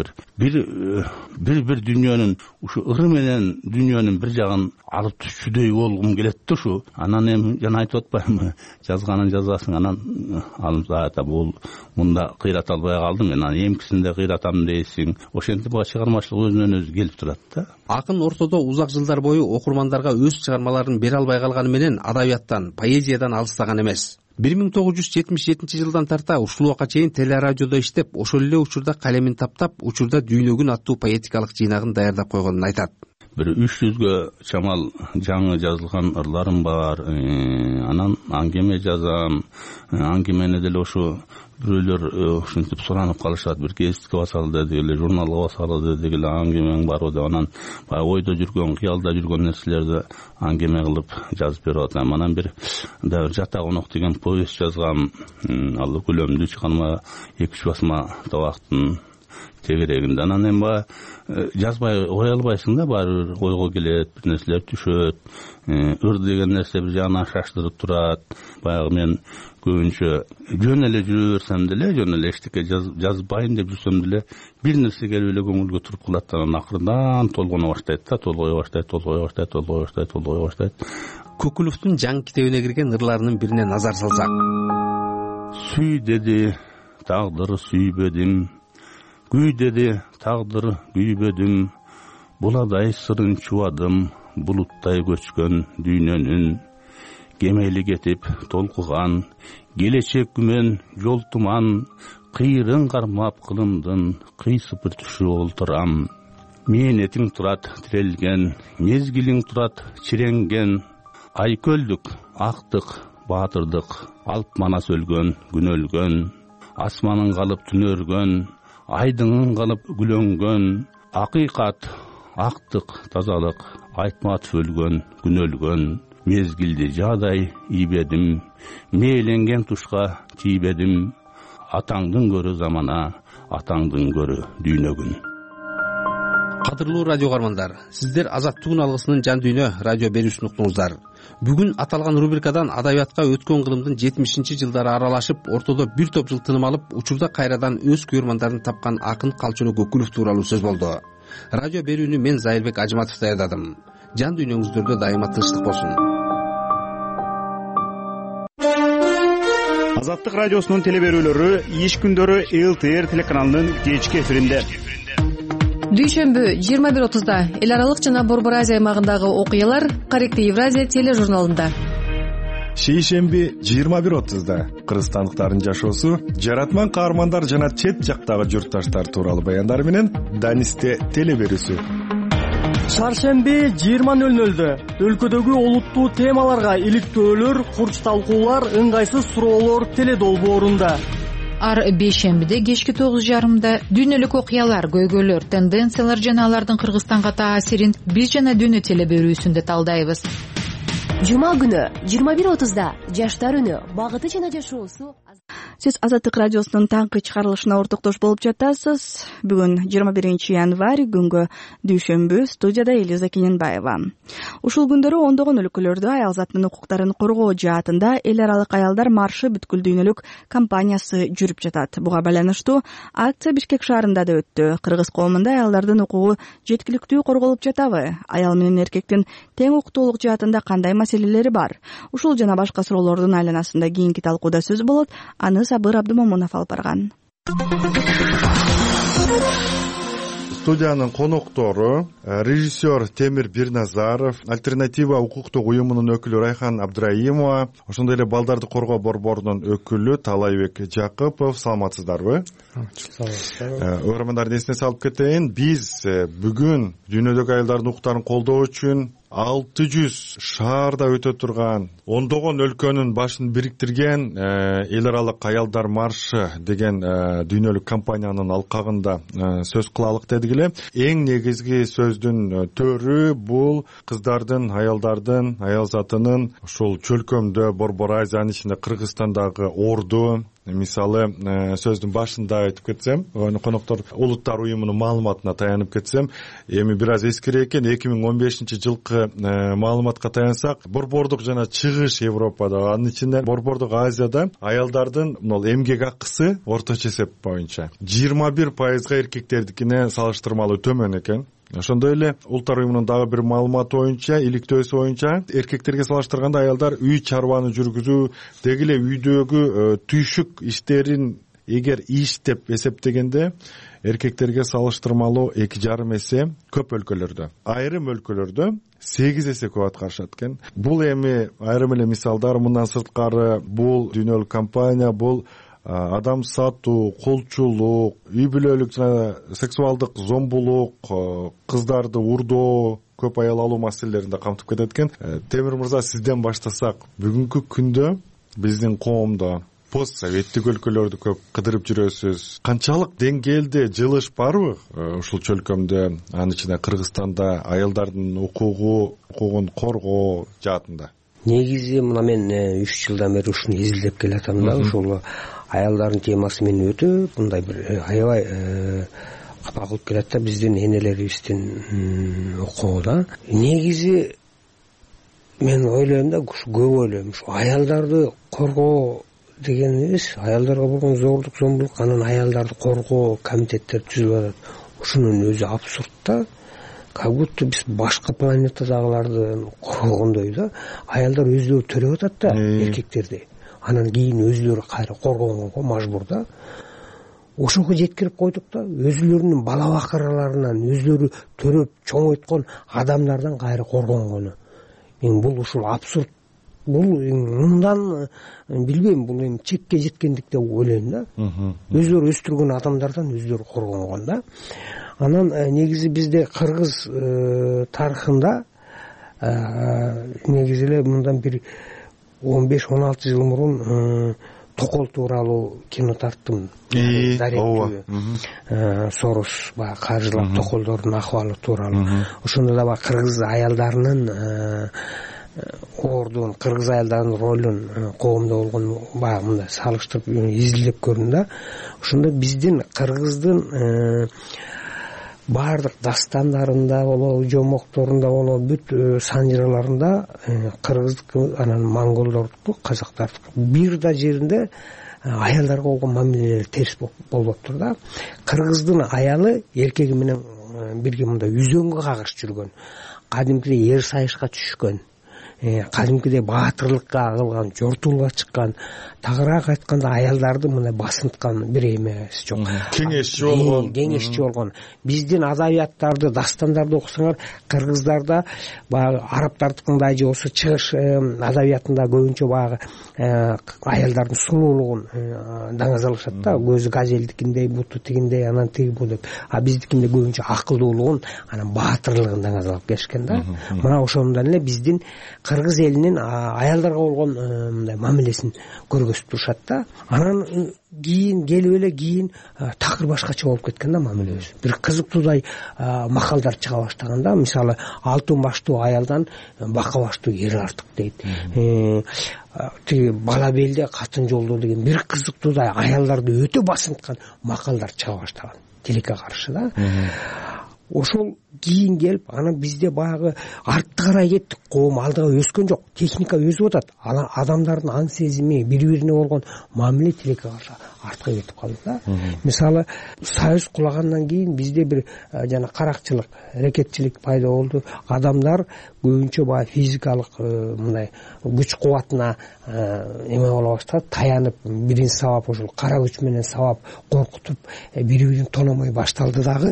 бир дүйнөнүн, ушу ыры менен дүйнөнүн бир жагын алып түшчүдөй болгум келет да ушу. Анан эми жана айтып атпаймынбы, жазганын жазасың, анан алымсаата бул мында кыйрата албай калдым, мен анан эмкисинде кыйратам дейсиң. Ошентип чыгармачылык өзүнөн өзү келип турат да. Акын ортодо узак жылдар бою окурмандарга өз чыгармаларын бере албай калганы менен адабияттан, поэзиядан алыстаган эмес. 1977 жылдан тарта ушул убакка чейин телерадиодо иштеп, ошол эле учурда калемин таптап, учурда Дүйнөгүн аттуу поэтикалык жыйнагын даярдап койгонун айтат. Бир 300гө чамал жаңы жазылган ырларым бар. Анан аңгеме жазам. Аңгемени деле ошо бирөөлөр ушинтип суранып калышат, бир гезитке басалы дедик эле, журналга басалы дедик эле, аңгемең барбы деп. Анан баягы ойдо жүргөн, кыялда жүргөн нерселерди аңгеме кылып жазып берип атам. Анан бир Жата конок деген повесть жазгам. Ал көлөмдүү чыгарма 2-3 басма табактын тегерегинде. Анан эми баягы жазбай кое албайсың да, баары бир ойго келет, бир нерселер түшөт. Ыр деген нерсе бир жагынан шаштырып турат. Баягы мен көбүнчө жөн эле жүрө берсем деле, жөн эле эчтеке жазбайын деп жүрсөм деле, бир нерсе келип эле көңүлгө туруп калат. Анан акырдан толгоно баштайт да, толгой баштайт. Көкүловдун жаңы китебине кирген ырларынын бирине назар салсак. Сүй деди, тагдыр сүйбөдүм. Күй деди, тагдыр күйбөдүм. Буладай сырын чубадым, булуттай көчкөн дүйнөнүн. Кемели кетип толкуган, келечек күмөн жол туман. Кыйрын кармап кылымдын, кыйсыпыр түшүп олтурам. Мээнетиң турат тирелген, мезгилиң турат чиренген. Айкөлдүк, актык, баатырдык, алып манас өлгөн, күн өлгөн. Асманын калып түн өргөн, айдыңын калып күлөнгөн. Акыйкат, актык, тазалык, айтматып өлгөн, күн өлгөн. Мезгилди жаадай ийбедим, мээленген тушка тийбедим. Атаңдын көрү замана, атаңдын көрү дүйнөгүн. Кадырлуу радио угармандар, сиздер Азаттыгын алгысынын жан дүйнө радио берүүсүн уктуңуздар. Бүгүн аталган рубрикадан адабиятка өткөн кылымдын 70-жылдары аралашып, ортодо бир топ жыл тыным алып, учурда кайрадан өз күйөрмандарын тапкан акын Калчоно Көкүлов тууралуу сөз болду. Радио берүүнү мен Зайырбек Ажыматов даярдадым. Жан дүйнөңүздөрдө дайыма тынчтык болсун. Азаттык радиосунун телеберүүлөрү иш күндөрү ЛТР телеканалынын кечки эфиринде. Дүйшөмбү 21:30 эл аралык жана Борбор Азия аймагындагы окуялар Корректив Евразия тележурналында. шейшемби 21:30 кыргызстандыктардын жашоосу, жаратман каармандар жана чет жактагы журтташтар тууралуу баяндар менен Данисте теле берүүсү. Шаршемби 20:00 өлкөдөгү олуттуу темаларга иликтөөлөр, курч талкуулар, ыңгайсыз суроолор теле долбоорунда. Ар бейшембиде кечки 9:30 дүйнөлүк окуялар, көйгөйлөр, тенденциялар жана алардын Кыргызстанга таасирин биз жана дүйнө теле берүүсүндө талдайбыз. Жума күнү 21:30 жаштар үнү, багыты жана жашоосу. Сиз Азаттык радиосунун таңкы чыгарылышына ортоктош болуп жатасыз. Бүгүн 21 январь күнгө дүйшөмбү, студияда Элиза Кененбаева. Ушул күндөрү ондогон өлкөлөрдө аял затынын укуктарын коргоо жаатында эл аралык аялдар маршы бүткүл дүйнөлүк кампаниясы жүрүп жатат. Буга байланыштуу акция Бишкек шаарында да өттү. Кыргыз коомунда аялдардын укугу жеткиликтүү корголуп жатабы? Аял менен эркектин тең укуктуулук жаатында кандай маселелери бар? Ушул жана башка суроолордун айланасында кийинки талкууда сөз болот. Аны Сабыр Абдымомунов алып барган. Студиянын коноктору режиссер Темир Бирназаров, Альтернатива укуктук уюмунун өкүлү Райхан Абдраимова, ошондой эле балдарды коргоо борборунун өкүлү Талайбек Жакыпов. Саламатсыздарбы? Көрөрмандардын эсине салып кетейин, биз бүгүн дүйнөдөгү аялдардын укуктарын колдоо үчүн 600 шаарда өтө турган, ондогон өлкөнүн башын бириктирген эл аралык аялдар маршы деген дүйнөлүк кампаниянын алкагында сөз кылалык дедик эле. Эң негизги сөздүн төрү бул кыздардын, аялдардын, аял затынын ушул чөлкөмдө, Борбор Азиянын ичинде Кыргызстандагы орду. Мисалы, сөздүн башында айтып кетсем, коноктор улуттар уюмунун маалыматына таянып кетсем, эми бир аз эскире экен, 2015-жылкы маалыматка таянсак, борбордук жана чыгыш Европада, анын ичинде Борбордук Азияда аялдардын эмгек акысы орточо эсеп боюнча 21%га эркектердикине салыштырмалуу төмөн экен. Ошондой эле улуттар уюмунун дагы бир маалыматы боюнча, иликтөөсү боюнча, эркектерге салыштырганда аялдар үй чарбаны жүргүзүү, деги эле үйдөгү түйшүк иштерин эгер иш деп эсептегенде эркектерге салыштырмалуу 2,5 эсе көп өлкөлөрдө. Айрым өлкөлөрдө 8 эсе көп аткарышат экен. Бул эми айрым эле мисалдар, мындан сырткары бул дүйнөлүк компания, бул адам сатуу, колчулук, үй бүлөлүк жана сексуалдык зомбулук, кыздарды урдоо, көп аял алуу маселелерин да камтып кетет экен. Темир мырза, сизден баштасак, бүгүнкү күндө биздин коомдо постсоветтик өлкөлөрдү көп кыдырып жүрөсүз. Канчалык деңгээлде жылыш барбы ушул чөлкөмдө, анын ичинде Кыргызстанда аялдардын укугун коргоо жаатында? Негизи мына мен 3 жылдан бери ушуну изилдеп келатам да, ушул аялдардын темасы мени өтө мындай бир аябай капа кылып келат да, биздин энелерибиздин укугу да. Негизи мен ойлойм да, көп ойлойм, ушу аялдарды коргоо дегенибиз, аялдарга болгон зордук, зомбулук, анан аялдарды коргоо комитеттер түзүп атат. Ушунун өзү абсурд да. Как будто биз башка планетадагыларды коргогондой да. Аялдар өздөрү төлөп атат да эркектерди. Анан кийин өздөрү кайра коргогонго мажбур да. Ошого жеткирип койдук да. Өзүлөрүнүн бала бакыраларынан өздөрү төрөп чоңойткон адамдардан кайра коргонгону. Мен бул ушул абсурд. Бул мындан билбейм, бул эми чекке жеткендик деп ойлойм да. Өздөрү өстүргөн адамдардан өздөрү коргонгон да. Анан негизи бизде кыргыз тарыхында негизи эле мындан бир 15-16 жыл мурун токол тууралуу кино тарттым. Сорос баягы каржылап токолдордун акыбалы тууралуу. Ошондо да баягы кыргыз аялдарынын ордун, кыргыз аялдарынын ролун коомдо болгон баягы мындай салыштырып изилдеп көрдүм да. Ошондо биздин кыргыздын баардык дастандарында болобу, жомокторунда болобу, бүт санжыраларында кыргыздыкы, анан монголдордуку, казактардыкы бир да жеринде аялдарга болгон мамилелер терс болуп атты да. Кыргыздын аялы эркеги менен бирге мындай үзөңгө кагыш жүргөн, кадимкидей эр сайышка түшкөн. кадимкидей баатырлыкка кылган, жортуулукка чыккан, тагыраак айтканда аялдарды мындай басынткан бир эмеси жок. Кеңешчи болгон. Биздин адабияттарды, дастандарды окусаңар, кыргыздарда баягы арабтардыкындай же болбосо чыгыш адабиятында көбүнчө баягы аялдардын сулуулугун даңазалашат да. Көзү газелдикиндей, буту тигиндей, анан тиги бу деп. А биздикинде көбүнчө акылдуулугун, анан баатырлыгын даңазалап келишкен да. Мына ошондон эле биздин кыргыз элинин аялдарга болгон мындай мамилесин көргөзүп турушат да. Анан кийин келип эле кийин такыр башкача болуп кеткен да мамилебиз. Бир кызыктуудай макалдар чыга баштаган да. Мисалы, алтын баштуу аялдан бака баштуу эр артык дейт. Тиги бала белде катын жолдо деген бир кызыктуудай аялдарды өтө басынткан макалдар чыга баштаган тилекке каршы да. Ошол кийин келип, анан бизде баягы артты карай кеттик. Коом алдыга өскөн жок. Техника өсүп атат. Адамдардын аң сезими, бири-бирине болгон мамиле тилекке каршы артка кетип калды да. Мисалы, Союз кулагандан кийин бизде бир жана каракчылык, рекетчилик пайда болду. Адамдар көбүнчө баягы физикалык мындай күч кубатына эме боло баштады, таянып, бирин сабап, ошол кара күч менен сабап, коркутуп, бири-бирин тономой башталды дагы.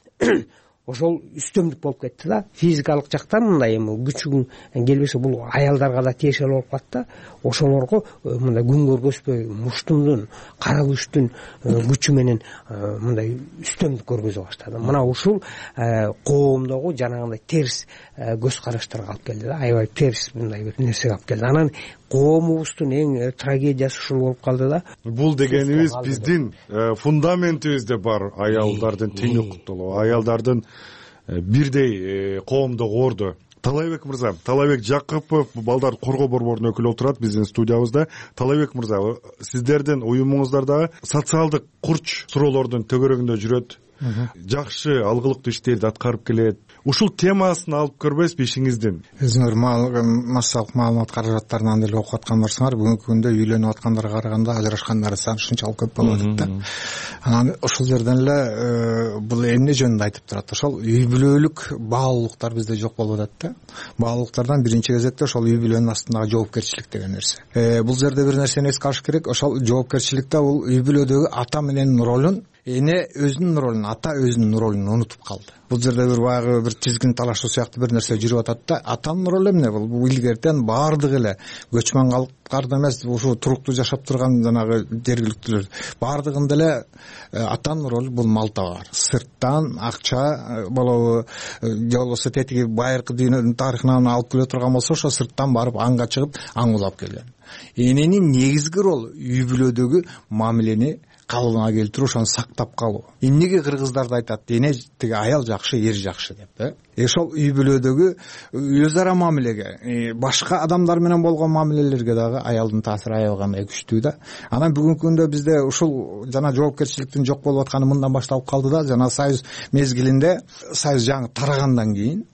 Ошол үстөмдүк болуп кетти да. Физикалык жактан мындай эми күчүң келбесе, бул аялдарга да тиешелүү болуп калат да. Ошолорго мындай күн көргөзбөй, муштумдун, кара күчтүн күчү менен мындай үстөмдүк көргөзө баштады. Мына ушул коомдогу жанагындай терс көз караштарга алып келди да. Аябай терс мындай бир нерсеге алып келди. Анан коомубуздун эң трагедиясы ушул болуп калды да. Бул дегенибиз биздин фундаментибизде бар аялдардын тең укуктуулугу, аялдардын бирдей коомдогу орду. Талайбек мырза, Талайбек Жакыпов балдар коргоо борборунун өкүлү отурат биздин студиябызда. Талайбек мырза, сиздердин уюмуңуздарда социалдык курч суроолордун төгөрөгүндө жүрөт. Жакшы алгылыктуу иштерди аткарып келет. Ушул темасын алып көрбөйсүзбү ишиңиздин? Өзүңөр массалык маалымат каражаттарынан деле окуп аткан болсоңор, бүгүнкү күндө үйлөнүп аткандарга караганда ажырашкандар саны ушунчалык көп болуп атат да. Анан ошол жерден эле бул эмне жөнүндө айтып турат? Ошол үй бүлөлүк баалуулуктар бизде жок болуп атат да. Баалуулуктардан биринчи кезекте ошол үй бүлөнүн астындагы жоопкерчилик деген нерсе. Бул жерде бир нерсени эске алыш керек. Ошол жоопкерчиликте бул үй бүлөдөгү ата менен ролун, эне өзүнүн ролун, ата өзүнүн ролун унутуп калды. Бул жерде бир баягы бир тизгин талашуу сыяктуу бир нерсе жүрүп атат да. Атанын ролу эмне? Бул илгертен баардыгы эле көчмөн калктарды эмес, ушу туруктуу жашап турган жанагы жергиликтүүлөр баардыгында эле атанын ролу бул мал табар. Сырттан акча болобу, же болбосо тетиги байыркы дүйнөнүн тарыхынан алып келе турган болсо, ошо сырттан барып аңга чыгып аң улап келген. Эненин негизги ролу үй бүлөдөгү мамилени калыбына келтирүү, ошону сактап калуу. Эмнеге кыргыздарда айтат, эне тиги аял жакшы, эр жакшы деп, ошол үй бүлөдөгү өз ара мамилеге, башка адамдар менен болгон мамилелерге дагы аялдын таасири аябай кандай күчтүү да. Анан бүгүнкү күндө бизде ушул жана жоопкерчиликтин жок болуп атканы мындан башталып калды да. Жана Союз мезгилинде, Союз жаңы тарагандан кийин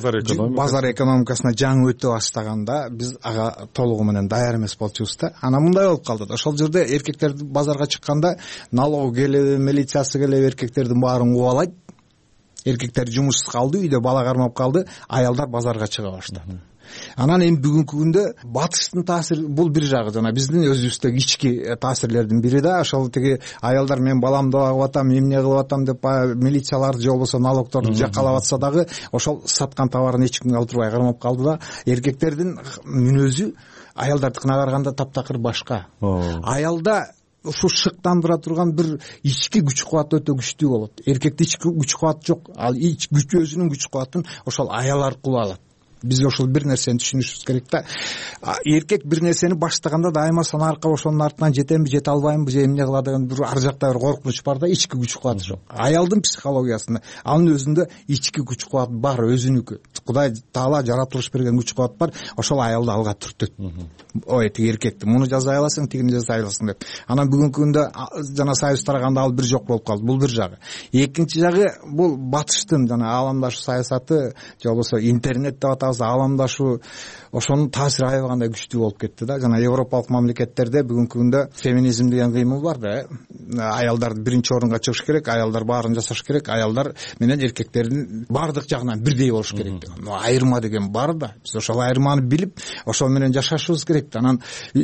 базар экономикасына жаңы өтө баштаганда биз ага толугу менен даяр эмес болчубуз да. Анан мындай болуп калды да. Ошол жерде эркектер базарга чыкканда налог келеби, милициясы келеби, эркектердин баарын кубалайт. Эркектер жумушсуз калды, үйдө бала кармап калды, аялдар базарга чыга баштады. Анан эми бүгүнкү күндө батыштын таасири бул бир жагы, жана биздин өзүбүздөгү ички таасирлердин бири да. Ошол тиги аялдар мен баламды багып атам, эмне кылып атам деп милицияларды же болбосо налогторду жакалап атса дагы ошол саткан товарын эч кимге алдырбай кармап калды да. Эркектердин мүнөзү аялдардыкына караганда таптакыр башка. Аялда ушу шыктандыра турган бир ички күч кубат өтө күчтүү болот. Эркекте ички күч кубат жок. Ал өзүнүн күч кубатын ошол аял аркылуу алат. Биз ошол бир нерсени түшүнүшүбүз керек да. Эркек бир нерсени баштаганда дайыма санааркап ошонун артынан жетемби, жете албаймбы, же эмне кылат деген бир ар жакта бир коркунуч бар да, ички күч кубаты жок. Аялдын психологиясында анын өзүндө ички күч кубат бар, өзүнүкү. Кудай Таала жаратылыш берген күч кубат бар, ошол аялды алга түртөт. Ой, тиги эркекти муну жаза аласың, тигини жаза аласың деп. Анан бүгүнкү күндө жана Союз тараганда ал бир жок болуп калды. Бул бир жагы. Экинчи жагы бул батыштын жана ааламдашуу саясаты, же болбосо интернет деп ааламдашуу, ошонун таасири аябай кандай күчтүү болуп кетти да. Жана европалык мамлекеттерде бүгүнкү күндө феминизм деген кыймыл бар да. аялдар биринчи орунга чыгыш керек, аялдар баарын жасаш керек, аялдар менен эркектердин баардык жагынан бирдей болуш керек деген айырма деген бар да. Биз ошол айырманы билип ошол менен жашашыбыз керек. Анан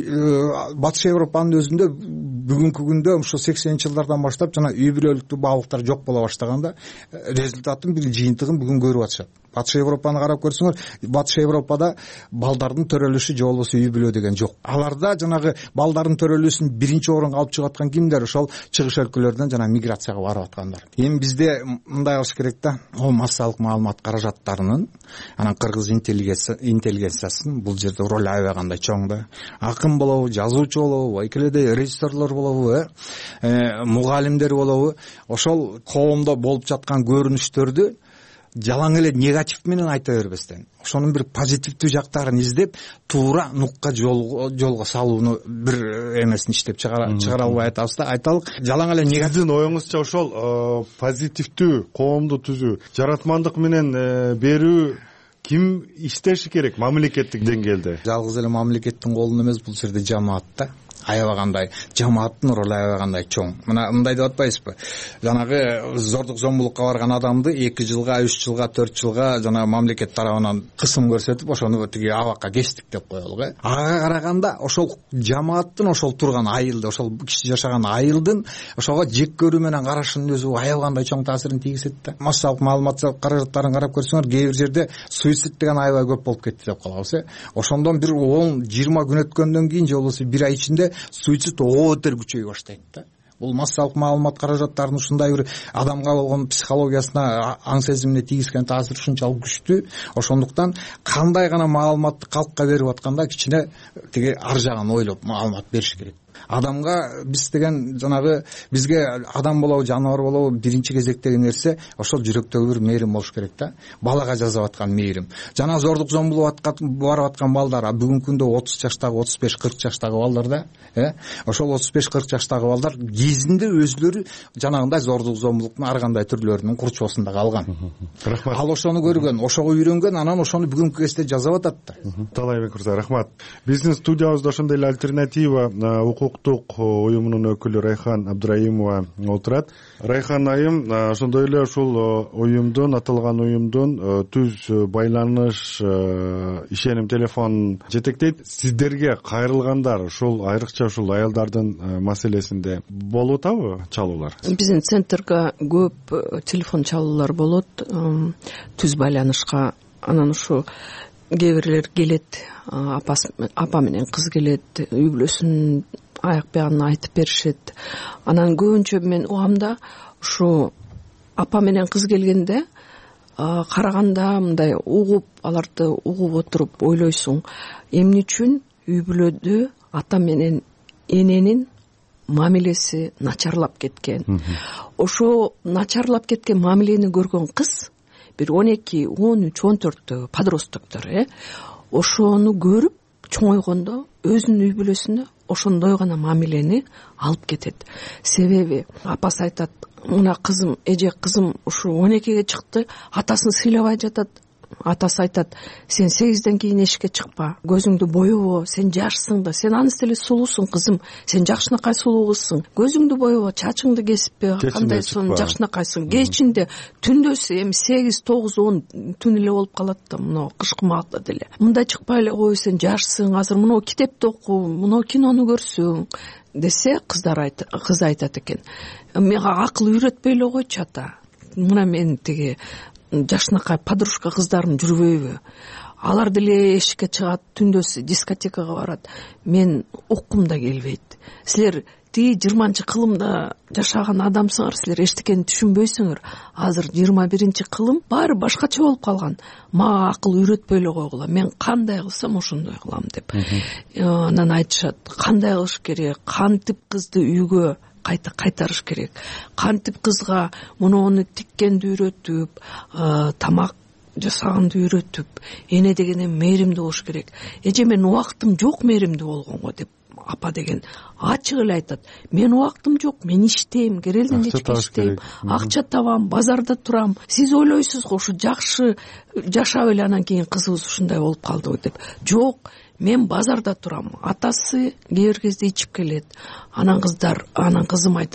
Батыш Европанын өзүндө бүгүнкү күндө ушу 80-ч жылдардан баштап жана үй бүлөлүктүү баалыктар жок боло баштаганда результатын бир жыйынтыгын бүгүн көрүп атышат. Батыш Европаны карап көрсөңөр, Батыш Европада балдардын төрөлүшү же болбосо үй бүлө деген жок. Аларда жанагы балдардын төрөлүүсүн биринчи орунга алып чыгып аткан кимдер? Ошол чыгыш өлкөлөрдөн жана миграцияга барып аткандар. Эми бизде мындай кылыш керек да, ол массалык маалымат каражаттарынын, анан кыргыз интеллигенциясынын бул жерде ролу аябай кандай чоң да. Акын болобу, жазуучу болобу, айкеледе режиссерлор болобу, мугалимдер болобу, ошол коомдо болуп жаткан көрүнүштөрдү жалаң эле негатив менен айта бербестен, ошонун бир позитивдүү жактарын издеп, туура нукка жолго салууну бир эмесин иштеп чыгара албай атабыз да. Айталык, жалаң эле негатив. Сиздин оюңузча ошол позитивдүү коомду түзүү, жаратмандык менен берүү ким иштеши керек мамлекеттик деңгээлде? Жалгыз эле мамлекеттин колунда эмес, бул жерде жамаат да. Аябай кандай жамааттын ролу аябай кандай чоң. Мына мындай деп атпайсызбы? Жанагы зордук зомбулукка барган адамды 2 жылга, 3 жылга, 4 жылга жана мамлекет тарабынан кысым көрсөтүп, ошону тиги абакка кестик деп коелук. Ага караганда ошол жамааттын ошол турган айылды, ошол киши жашаган айылдын ошого жек көрүү менен карашынын өзү аябай кандай чоң таасирин тийгизет да. Массалык маалымат каражаттарын карап көрсөңөр, кээ бир жерде суицид деген аябай көп болуп кетти деп калабыз. Ошондон бир 10-20 күн өткөндөн кийин же болбосо 1 ай ичинде суицид оотер күчөй баштайт да. Бул массалык маалымат каражаттарынын ушундай бир адамга болгон психологиясына, аң сезимине тийгизген таасир ушунчалык күчтүү. Ошондуктан кандай гана маалыматты калкка берип атканда кичине тиги ар жагын ойлоп маалымат бериш керек. Адамга биз деген жанагы бизге адам болобу, жаныбар болобу, биринчи кезектеги нерсе ошол жүрөктөгү бир мээрим болуш керек да. Балага жасап аткан мээрим. Жана зордук зомбулук барып аткан балдар, бүгүнкү күндө 30 жаштагы, 35-40 жаштагы балдар да, ошол 35-40 жаштагы балдар кезинде өзлөрү жанагындай зордук зомбулуктун ар кандай түрлөрүнүн курчоосунда калган. Рахмат. Ал ошону көргөн, ошого үйрөнгөн, анан ошону бүгүнкү кезде жасап атат да. Талайбек мырза, рахмат. Биздин студиябызда ошондой эле альтернатива укуктук уюмунун өкүлү Райхан Абдраимова отурат. Райхан айым, ошондой эле ушул уюмдун, аталган уюмдун түз байланыш ишеним телефонун жетектейт. Сиздерге кайрылгандар ушул айрыкча ушул аялдардын маселесинде болуп атабы чалуулар? Биздин центрге көп телефон чалуулар болот, түз байланышка. Анан ушу кээ бирлер келет, апа менен кыз келет, үй бүлөсүнүн аяк бягын айтып беришет. Анан көбүнчө мен угамда ушу апа менен кыз келгенде караганда мындай угуп, аларды угуп отуруп ойлойсуң, эмне үчүн үй бүлөдө ата менен эненин мамилеси начарлап кеткен. Ошо начарлап кеткен мамилени көргөн кыз бир 12, 13, 14 подростоктор, ошону көрүп чоңойгондо өзүнүн үй бүлөсүнө ошондой гана мамилени алып кетет. Себеби апасы айтат, мына кызым, эже кызым ушу 12ге чыкты, атасын сыйлабай жатат. Атасы айтат, сен 8ден кийин эшикке чыкпа, көзүңдү боебо, сен жашсың да, сен анысы эле сулуусуң кызым, сен жакшынакай сулуу кызсың, көзүңдү боебо, чачыңды кесиппе, кандай сон жакшынакайсың. Кечинде түндөсү эми 8, 9, 10 түн эле болуп калат да, мына кышкы маалда деле. Мындай чыкпай эле кой, сен жашсың, азыр мына китепти оку, мына кинону көрсүң десе, кыз айтат экен, мага акыл үйрөтпөй эле койчу ата. Мына мен тиги жакшынакай подружка кыздарым жүрбөйбү? Алар деле эшикке чыгат, түндөсү дискотекага барат. Мен уккум да келбейт. Силер тиги 20-кылымда жашаган адамсыңар, силер эчтекени түшүнбөйсүңөр. Азыр 21-кылым баары башкача болуп калган. Мага акыл үйрөтпөй эле койгула. Мен кандай кылсам ошондой кылам деп. Анан айтышат, кандай кылыш керек, кантип кызды үйгө кайтарыш керек, кантип кызга муну тиккенди үйрөтүп, тамак жасаганды үйрөтүп, эне дегенде мээримдүү болуш керек. Эже мен убактым жок мээримдүү болгонго деп апа деген ачык эле айтат. Мен убактым жок, мен иштейм, керелден кечке иштейм, акча табам, базарда турам. Сиз ойлойсуз го ушу жакшы жашап эле анан кийин кызыбыз ушундай болуп калдыбы деп. Жок, мен базарда турам. Атасы кээ бир кезде ичип келет. Анан кызым айтат,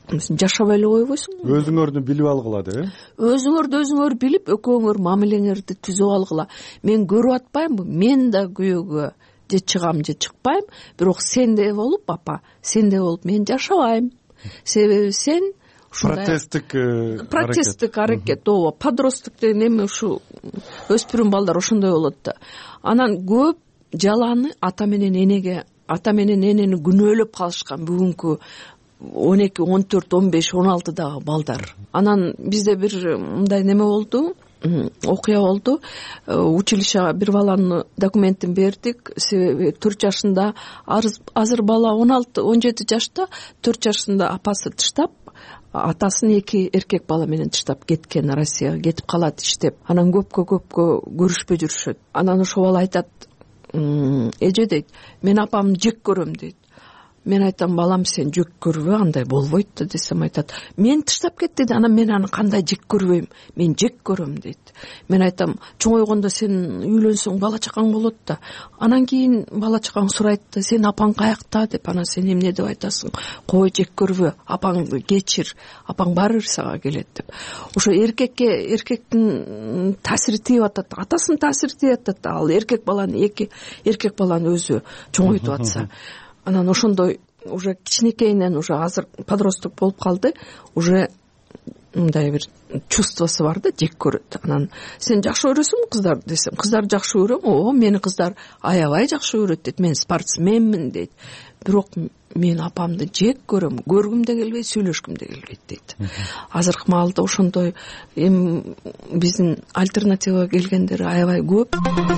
жашабай эле койбойсуң, өзүңөрдү билип алгыла деп, өзүңөрдү өзүңөр билип экөөңөр мамилеңерди түзүп алгыла. Мен көрүп атпаймынбы, мен да күйөөгө же чыгам же чыкпайм, бирок сендей болуп, апа, сендей болуп мен жашабайм. Себеби сен протесттик аракет, ооба, подросток деген эме ушу өспүрүм балдар ошондой болот да. Анан көп жаланы ата менен энени күнөөлөп калышкан бүгүнкү 12, 14, 15, 16дагы балдар. Анан бизде бир мындай неме болду, окуя болду. Училищага бир баланын документин бердик. Себеби 4 жашында, азыр бала 16-17 жашта, 4 жашында апасы тыштап, атасын 2 эркек бала менен тыштап кеткен, Россияга кетип калат иштеп. Анан көпкө көрүшпөй жүрүшөт. Анан ошол бала айтат, эже дейт, мен апамды жек көрөм дейт. Мен айтам, балам, сен жек көрбө, андай болбойт да десем, айтат, мен тыштап кетти дейт. Анан мен аны кандай жек көрбөйм, мен жек көрөм дейт. Мен айтам, чоңойгондо сен үйлөнсөң бала чакаң болот да. Анан кийин бала чакаң сурайт да, сен апаң каякта деп. Анан сен эмне деп айтасың? Кой, жек көрбө, апаңды кечир, апаң баары бир сага келет деп. Ошо эркектин таасири тийип атат, атасынын таасири тийип атат. Ал эркек баланы өзү чоңойтуп атса. Анан ошондой уже кичинекейинен уже азыр подросток болуп калды, уже мындай бир чувствосу бар да, жек көрөт. Анан сен жакшы көрөсүңбү кыздар десем, кыздар жакшы көрөм. О, мени кыздар аябай жакшы көрөт дейт. Мен спортсменмин дейт. Бирок мен апамды жек көрөм, көргүм да келбейт, сүйлөшкүм да келбейт дейт. Азыркы маалда ошондой биздин альтернативага келгендер аябай көп.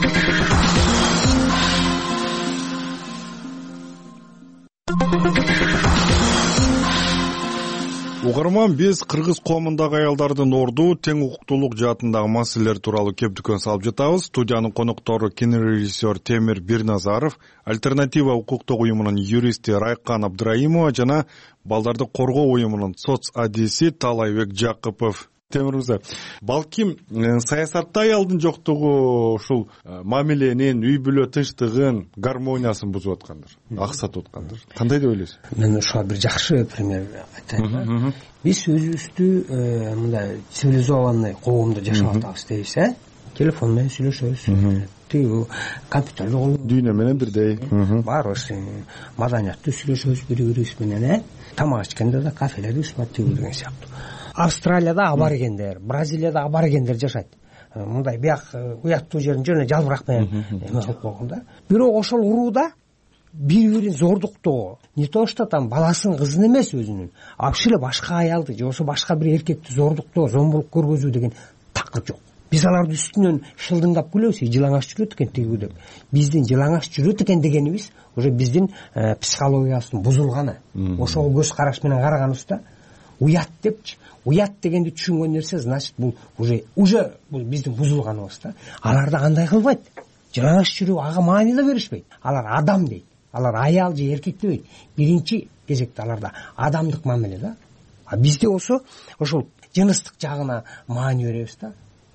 Угарман, биз кыргыз коомундагы аялдардын орду, тең укуктуулук жаатындагы маселелер тууралуу кеп салып жатабыз. Студиянын коноктору кинорежиссер Темир Бирназаров, Альтернатива укуктук уюмунун юристи Райкан Абдраимова жана балдарды коргоо уюмунун соц адиси Талайбек Жакыпов. Темир мырза, балким саясатта аялдын жоктугу ушул мамиленин, үй бүлө тынчтыгын, гармониясын бузуп аткандыр, аксатып аткандыр. Кандай деп ойлойсуз? Мен ошого бир жакшы пример айтайын. Биз өзүбүздү мындай цивилизованный коомдо жашап атабыз дейбиз, телефон менен сүйлөшөбүз. Тиги компьютерлик дүйнө менен бирдей. Баарыбыз маданияттуу сүйлөшөбүз бири-бирибиз менен, тамак ичкенде да кафелерибиз бар, тиги деген сыяктуу. Австралияда аборигендер, Бразилияда аборигендер жашайт. Мындай бияк уяттуу жерин жөн эле жалбырак менен эме кылып койгон да. Бирок ошол урууда бири-бирин зордуктоо, не то что там баласын, кызын эмес өзүнүн, вообще эле башка аялды же болбосо башка бир эркекти зордуктоо, зомбулук көргөзүү деген такыр жок. Биз алардын үстүнөн шылдыңдап күлөбүз, жылаңаш жүрөт экен тиги деп. Биздин жылаңаш жүрөт экен дегенибиз уже биздин психологиясынын бузулганы. Ошол көз караш менен караганыбызда уят депчи. Уят дегенди түшүнгөн нерсе, значит, бул уже бул биздин бузулганыбыз да. Алар да андай кылбайт. Жылаңаш жүрүү ага маани да беришпейт. Алар адам дейт. Алар аял же эркек дебейт. Биринчи кезекте аларда адамдык мамиле да. А бизде болсо ошол жыныстык жагына маани беребиз да.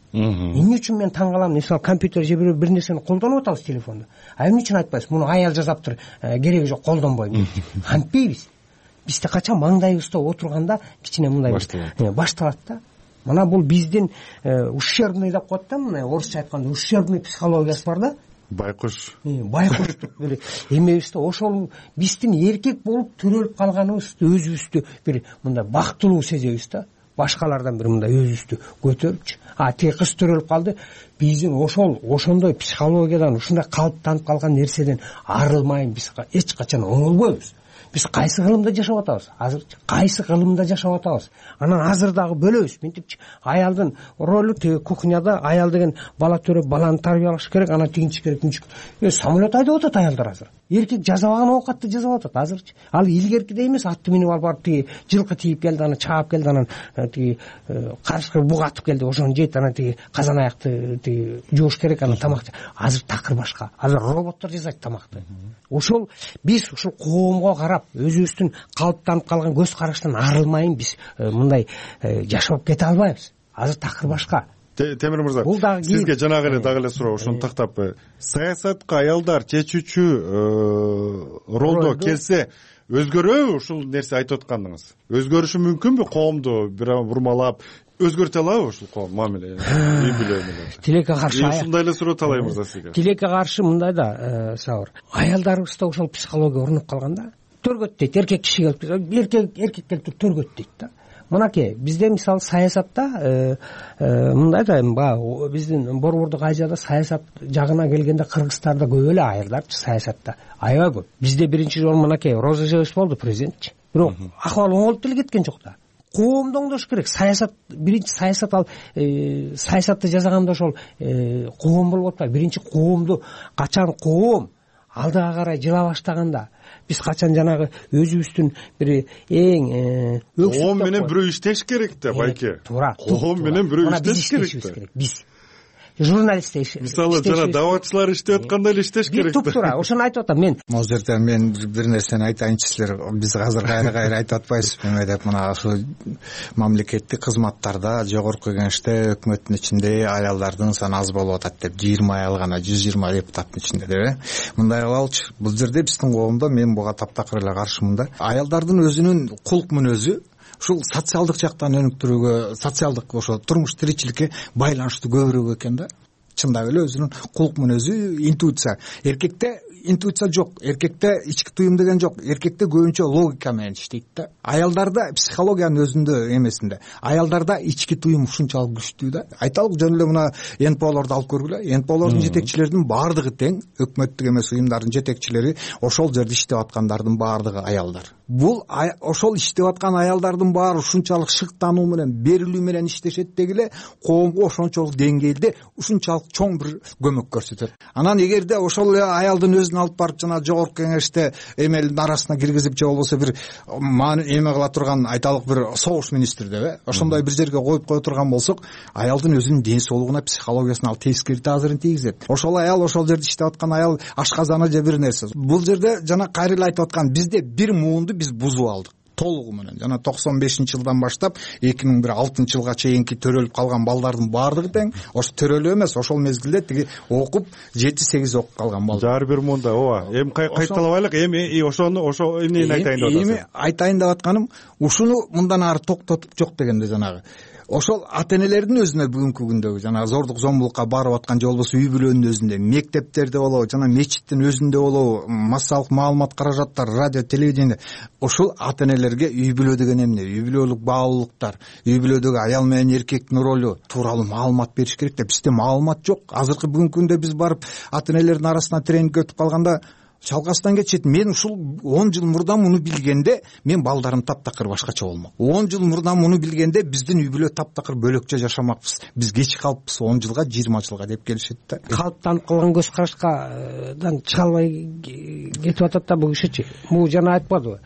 Эмне үчүн мен таң калам, мисалы компьютер же бир нерсени колдонуп атабыз телефонду. А эмне үчүн айтпайсыз? Муну аял жасаптыр, кереги жок, колдонбойм дейт. Кантпейбиз. Бизде качан маңдайыбызда отурганда кичине мындай башталат да. Мына бул биздин ущербный деп коет да, мына орусча айтканда ущербный психологиясы бар да. Байкуш. Байкуштук бир эмебизде ошол биздин эркек болуп төрөлүп калганыбызды өзүбүздү бир мындай бактылуу сезебиз да. Башкалардан бир мындай өзүбүздү көтөрүпчү. Тиги кыз төрөлүп калды. Биздин ошондой психологиядан, ушундай калыптанып калган нерседен арылмайын биз эч качан оңолбойбуз. Биз кайсы кылымда жашап атабыз? Азырчы кайсы кылымда жашап атабыз? Анан азыр дагы бөлөбүз. Мынтипчи аялдын ролу тиги кухняда аял деген бала төрөп, баланы тарбиялаш керек, анан тигинчи керек, самолет айдап атат аялдар азыр. Эркек жасабаган оокатты жасап атат азырчы. Ал илгеркидей эмес, атты минип алып барып тиги жылкы тийип келди, анан чаап келди, анан тиги карышкы бугатып келди, ошону жейт, анан тиги казан аякты тиги жууш керек, анан тамак. Азыр такыр башка. Азыр роботтор жасайт тамакты. Ошол биз ушул коомго карап өзүбүздүн калыптанып калган көз караштан арылмайын биз мындай жашап кете албайбыз. Азыр такыр башка. Темир мырза, сизге жанагы эле дагы эле суроо, ошону тактап, саясатка аялдар чечүүчү ролдо келсе өзгөрөбү ушул нерсе айтып аткандыгыңыз? Өзгөрүшү мүмкүнбү? Коомду бурмалап өзгөртө алабы ушул коом мамиле? Үй бүлө менен. Тилекке каршы. Ушундай эле суроо талай мырза сизге. Тилекке каршы мындай да, Сабыр. Аялдарыбызда ошол психология орнуп калганда, төргөт дейт, эркек киши келип, эркек келип төргөт дейт да. Мынакей, бизде мисалы саясатта мындай да, баягы биздин Борбордук Азияда саясат жагына келгенде Кыргызстанда көп эле аялдарчы саясатта. Аябай көп. Бизде биринчи жолу мынакей Роза болду президентчи. Бирок акыбал оңолуп деле кеткен жок да. Коомду оңдош керек. Саясат, биринчи саясат ал саясатты жасаганда ошол коом болуп атпайбы. Биринчи коомду качан коом алдыга карай жыла баштаганда биз качан жанагы өзүбүздүн бир эң коом менен бирөө иштеш керек да, байке. Туура. Коом менен бирөө иштеш керек да. Биз журналисттер мисалы жана даватчылар иштеп аткандай эле иштеш керек да. Туура, ошону айтып атам мен. Могул жерден мен бир нерсени айтайынчы, силер биз азыр кайра айтып атпайсызбы эме деп, мына ушул мамлекеттик кызматтарда жогорку кеңеште өкмөттүн ичинде аялдардын саны аз болуп атат деп, 20 аял гана 120 депутаттын ичинде деп, мындай кылалычы. Бул жерде биздин коомдо мен буга таптакыр эле каршымын да. Аялдардын өзүнүн кулк мүнөзү ушул социалдык жактан өнүктүрүүгө, социалдык ошо турмуш тиричиликке байланыштуу көбүрөөк экен да. Чындап эле өзүнүн кулк мүнөзү, интуиция. Эркекте интуиция жок, эркекте ички туюм деген жок, эркекте көбүнчө логика менен иштейт да. Аялдарда психологиянын өзүндө эмесинде, аялдарда ички туюм ушунчалык күчтүү да. Айталык жөн эле мына НПОлорду алып көргүлө. НПОлордун жетекчилеринин баардыгы тең, өкмөттүк эмес уюмдардын жетекчилери, ошол жерде иштеп аткандардын баардыгы аялдар. Бул ошол иштеп аткан аялдардын баары ушунчалык шыктануу менен, берилүү менен иштешет дегиле, коомго ошончолук деңгээлде ушунчалык чоң бир көмөк көрсөтөт. Анан эгерде ошол аялдын өзүн алып барып жана жогорку кеңеште эмелдин арасына киргизип же болбосо бир эме кыла турган, айталык бир согуш министр деп, ошондой бир жерге коюп кое турган болсок, аялдын өзүнүн ден соолугуна, психологиясына ал тескери таасирин тийгизет. Ошол аял, ошол жерде иштеп аткан аял ашказаны же бир нерсе. Бул жерде жана кайра эле айтып аткан, бизде бир муунду биз бузуп алдык толугу менен. Жана 95-жылдан баштап 2006 жылга чейинки төрөлүп калган балдардын баардыгы тең. Ошо төрөлүү эмес, ошол мезгилде тиги окуп 7-8 окуп калган балдар. Жар бир муунда, ооба. Эми кайталабайлык, эми ошо эмнени айтайын деп атасыз? Эми айтайын деп атканым, ушуну мындан ары токтотуп жок дегенде жанагы ошол ата-энелердин өзүнө бүгүнкү күндө жана зордук зомбулукка барып аткан же болбосо үй бүлөнүн өзүндө, мектептерде болобу, жана мечиттин өзүндө болобу, массалык маалымат каражаттар, радио, телевидение, ошол ата-энелерге үй бүлө деген эмне, үй бүлөлүк баалуулуктар, үй бүлөдөгү аял менен эркектин ролу тууралуу маалымат бериш керек да. Бизде маалымат жок. Азыркы бүгүнкү күндө биз барып ата-энелердин арасына тренингге өтүп калганда чалкасынан кетишет. Мен ушул 10 жыл мурда муну билгенде мен балдарым таптакыр башкача болмок. 10 жыл мурда муну билгенде биздин үй бүлө таптакыр бөлөкчө жашамакпыз. Биз кеч калыппыз 10 жылга, 20 жылга деп келишет да. Калыптанып калган көз карашкадан чыга албай кетип атат да бул кишичи. Бул жана айтпадыбы?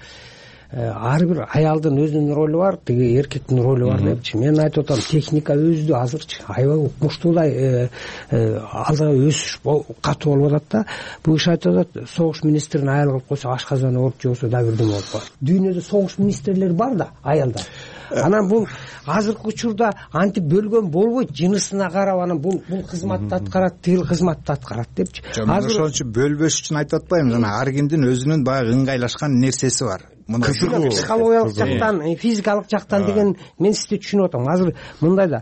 Ар бир аялдын өзүнүн ролу бар, тиги эркектин ролу бар депчи. Мен айтып атам, техника өзүдө азырчы аябай укмуштуудай алдыга өсүш катуу болуп атат да. Бул киши айтып атат, согуш министрин аял кылып койсо ашказаны ооруп же болбосо да бирдеме болуп калат. Дүйнөдө согуш министрлери бар да, аялдар. Анан бул азыркы учурда антип бөлгөн болбойт, жынысына карап анан бул кызматты аткарат, тил кызматты аткарат депчи. Азыр ошон үчүн бөлбөш үчүн айтып атпайм, жана ар кимдин өзүнүн баягы ыңгайлашкан нерсеси бар. Психологиялык жактан, физикалык жактан деген мен сизди түшүнүп атам. Азыр мындай да,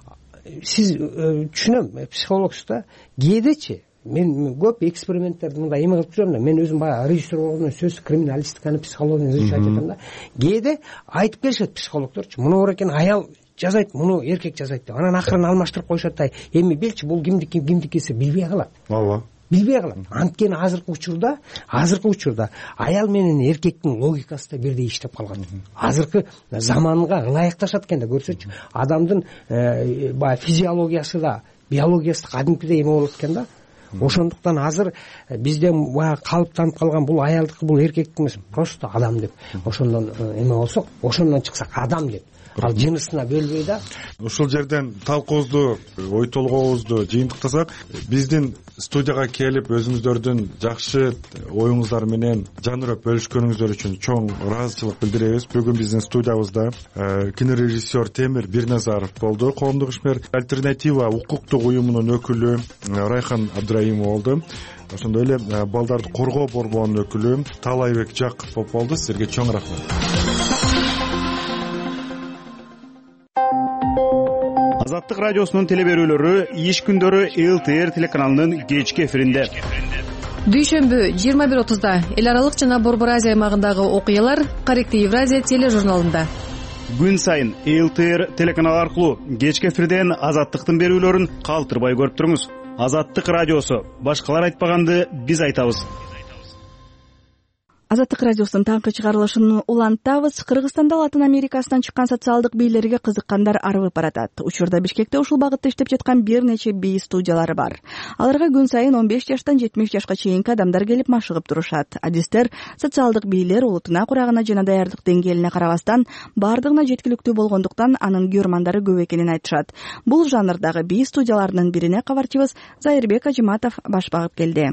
сиз түшүнөм, психологсуз да, кээдечи мен көп эксперименттерди мындай эме кылып жүрөм да. Мен өзүм баягы режиссер болгондон сөз криминалистиканы, психологияны изучать этем да. Кээде айтып келишет психологдорчу, муну бар экен, аял жазайт, муну эркек жазайт деп. Анан акырын алмаштырып коюшат да. Эми билчи, бул кимдикиси билбей калат. Ооба. Билбей калат. Анткени азыркы учурда аял менен эркектин логикасы да бирдей иштеп калган. Азыркы заманга ылайыкташат экен да, көрсөчү. Адамдын баягы физиологиясы да, биологиясы да кадимкидей эме болот экен да. ошондуктан азыр бизден баягы калыптанып калган бул аялдыкы, бул эркектик эмес, просто адам деп ошондон эме болсок, ошондон чыксак адам деп, ал жынысына бөлбөй да. Ушул жерден талкуубузду, ой толгообузду жыйынтыктасак, биздин студияга келип өзүңүздөрдүн жакшы оюңуздар менен жанырып бөлүшкөнүңүздөр үчүн чоң ыраазычылык билдиребиз. Бүгүн биздин студиябызда кинорежиссер Темир Бирназаров болду, коомдук ишмер Альтернатива укуктук уюмунун өкүлү Райхан Абдраимов болду. Ошондой эле балдарды коргоо борборунун өкүлү Таалайбек Жакупов болду. Силерге чоң рахмат. Азаттык радиосунун теле берүүлөрү иш күндөрү ЛТР телеканалынын кечки эфиринде. Дүйшөмбү 21:30 эл аралык жана Борбор Азия аймагындагы окуялар Корректив Евразия тележурналында. Күн сайын ЛТР телеканалы аркылуу кечки эфирден Азаттыктын берүүлөрүн калтырбай көрүп туруңуз. Азаттык радиосу, башкалар айтпаганды биз айтабыз. Азаттык радиосунун таңкы чыгарылышын улантабыз. Кыргызстанда Латын Америкасынан чыккан социалдык бийлерге кызыккандар арбып баратат. Учурда Бишкекте ушул багытта иштеп жаткан бир нече бий студиялары бар. Аларга күн сайын 15 жаштан 70 жашка чейинки адамдар келип машыгып турушат. Адистер социалдык бийлер улутуна, курагына жана даярдык деңгээлине карабастан бардыгына жеткиликтүү болгондуктан анын көрмандары көп экенин айтышат. Бул жанрдагы бий студияларынын бирине кабарчыбыз Зайырбек Ажыматов баш багып келди.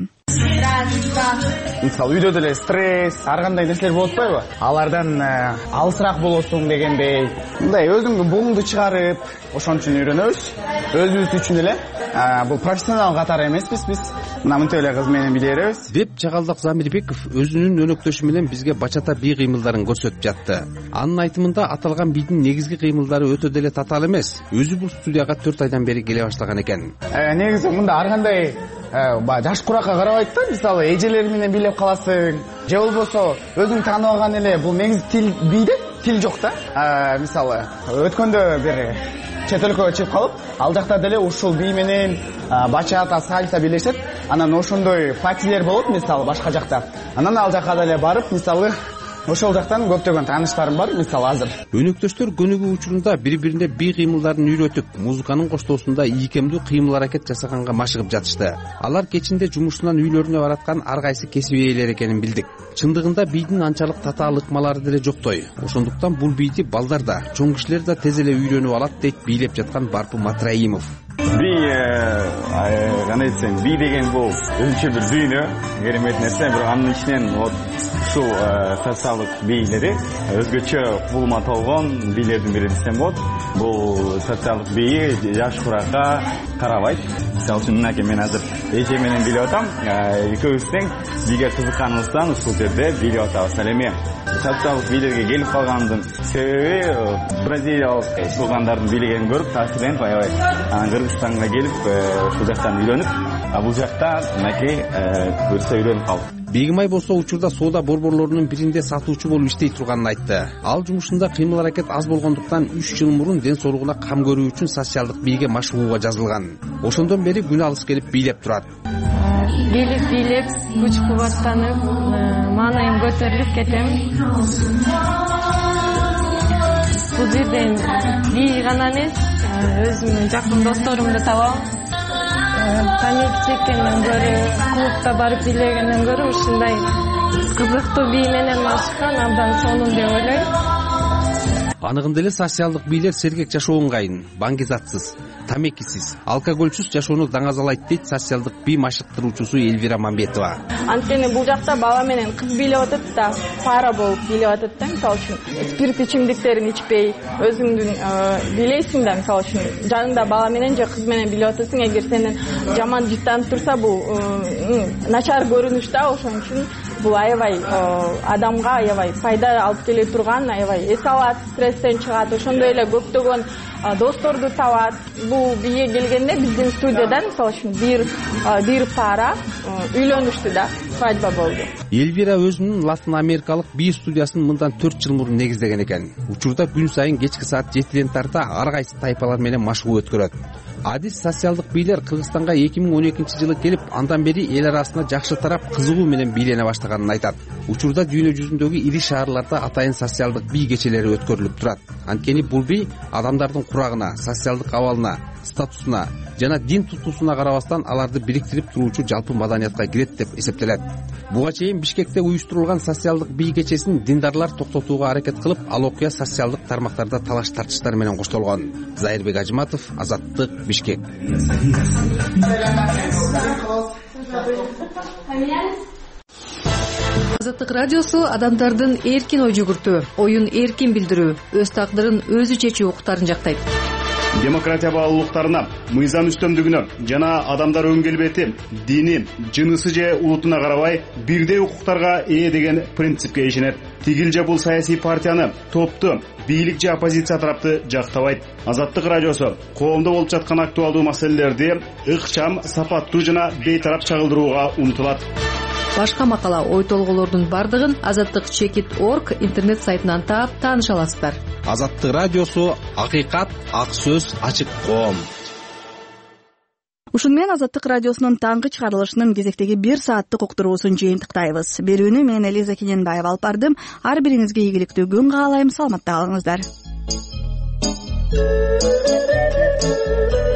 Мисалы үйдө деле стресс, ар кандай нерселер болуп атпайбы? Алардан алысыраак болосуң дегендей. Мындай өзүңдү буңду чыгарып, ошон үчүн үйрөнөбүз. Өзүбүз үчүн эле. Бул профессионал катары эмеспиз биз. Мына мынтип эле кыз менен биле беребиз. Деп Жагалдак Замирбеков өзүнүн өнөктөшү менен бизге бачата бий кыймылдарын көрсөтүп жатты. Анын айтымында аталган бийдин негизги кыймылдары өтө деле татаал эмес. Өзү бул студияга 4 айдан бери келе баштаган экен. Негизи мында ар кандай жаш куракка карабайт да, мисалы эжелер менен бийлеп каласың, же болбосо өзүң таанып алган эле бул негизи тил бийде, тил жок да. Мисалы өткөндө бир чет өлкөгө чыгып калып, ал жакта деле ушул бий менен бачата, сальса бийлешет. Анан ошондой патилер болот, мисалы башка жакта. Анан ал жака деле барып, мисалы ошол жактан көптөгөн тааныштарым бар, мисалы азыр. Өнөктөштөр көнүгүү учурунда бири-бирине бий кыймылдарын үйрөтүп, музыканын коштоосунда ийкемдүү кыймыл аракет жасаганга машыгып жатышты. Алар кечинде жумушунан үйлөрүнө бараткан ар кайсы кесип ээлери экенин билдик. Чындыгында бийдин анчалык татаал ыкмалары деле жоктой. Ошондуктан бул бийди балдар да, чоң кишилер да тез эле үйрөнүп алат дейт бийлеп жаткан Барпы Матраимов. Бий кандай десем, бий деген бул өзүнчө бир дүйнө, керемет нерсе, бирок анын ичинен ушул социалдык бийлери өзгөчө кубулма толгон бийлердин бири десем болот. Бул социалдык бийи жаш куракка карабайт. Мисалы үчүн мынакей мен азыр эже менен бийлеп атам. Экөөбүз тең бийге кызыкканыбыздан ушул жерде бийлеп атабыз. Ал эми социалдык бийлерге келип калгандын себеби бразилиялык туугандардын бийлегенин көрүп таасирленип аябай Кыргызстанга келип ушул жактан үйлөнүп, бул жакта мынакей көрсө үйлөнүп калдым. Бегимай болсо учурда соода борборлорунун биринде сатуучу болуп иштей турганын айтты. Ал жумушунда кыймыл аракет аз болгондуктан 3 жыл мурун ден соолугуна кам көрүү үчүн социалдык бийге машыгууга жазылган. Ошондон бери күн алыс келип бийлеп турат. Бийлеп, күч кубаттанып, маанайым көтөрүлүп кетем. Бул жерден бий гана эмес, өзүмдүн жакын досторумду табам. Память чеккенден көрө, клубка барып бийлегенден көрө ушундай кызыктуу бий менен машыккан абдан сонун деп ойлойм. Аныгында эле социалдык бийлер сергек жашоо ыңгайын, баңгизатсыз, тамекисиз, алкоголсуз жашоону даңазалайт дейт социалдык бий машыктыруучусу Эльвира Мамбетова. Анткени бул жакта бала менен кыз бийлеп атат да, пара болуп бийлеп атат да, мисалы үчүн спирт ичимдиктерин ичпей, өзүңдүн бийлейсиң да, мисалы үчүн жаныңда бала менен же кыз менен бийлеп атасың, эгер сенин жаман жыттанып турса бул начар көрүнүш да, ошон үчүн бул аябай адамга аябай пайда алып келе турган, аябай эс алат, стресстен чыгат, ошондой эле көптөгөн досторду табат. Бул бийге келгенде биздин студиядан мисалы үчүн бир пара үйлөнүштү да, свадьба болду. Эльвира өзүнүн Латын Америкалык бий студиясын мындан 4 жыл мурун негиздеген экен. Учурда күн сайын кечки саат 7ден тарта ар кайсы тайпалар менен машыгуу өткөрөт. Адис социалдык бийлер Кыргызстанга 2012-жылы келип, андан бери эл арасына жакшы тарап кызыгуу менен бийлене баштаганын айтат. Учурда дүйнө жүзүндөгү ири шаарларда атайын социалдык бий кечелери өткөрүлүп турат. Анткени бул бий адамдардын турагына, социалдык абалына, статусуна жана дин тутуусуна карабастан аларды бириктирип туруучу жалпы маданиятка кирет деп эсептелет. Буга чейин Бишкекте уюштурулган социалдык бий кечесин диндарлар токтотууга аракет кылып, ал окуя социалдык тармактарда талаш тартыштар менен коштолгон. Зайырбек Ажыматов, Азаттык, Бишкек. Азаттык радиосу адамдардын эркин ой жүгүртүү, оюн эркин билдирүү, өз тагдырын өзү чечүү укуктарын жактайт. Демократия баалуулуктарына, мыйзам үстөмдүгүнө жана адамдар өн келбети, дини, жынысы же улутуна карабай бирдей укуктарга ээ деген принципке ишенет. Тигил же бул саясий партияны, топту, бийлик же оппозиция тарапты жактабайт. Азаттык радиосу коомдо болуп жаткан актуалдуу маселелерди ыкчам, сапаттуу жана бейтарап чагылдырууга умтулат. Башка макала, ой толголордун бардыгын azattik.org интернет сайтынан таап тааныша аласыздар. Азаттык радиосу акыйкат, ак сөз, ачык коом. Ушун менен Азаттык радиосунун таңкы чыгарылышынын кезектеги 1 сааттык уктуруусун жыйынтыктайбыз. Берүүнү мен Элиза Кененбаева алып бардым. Ар бириңизге ийгиликтүү күн каалайм. Саламатта калыңыздар.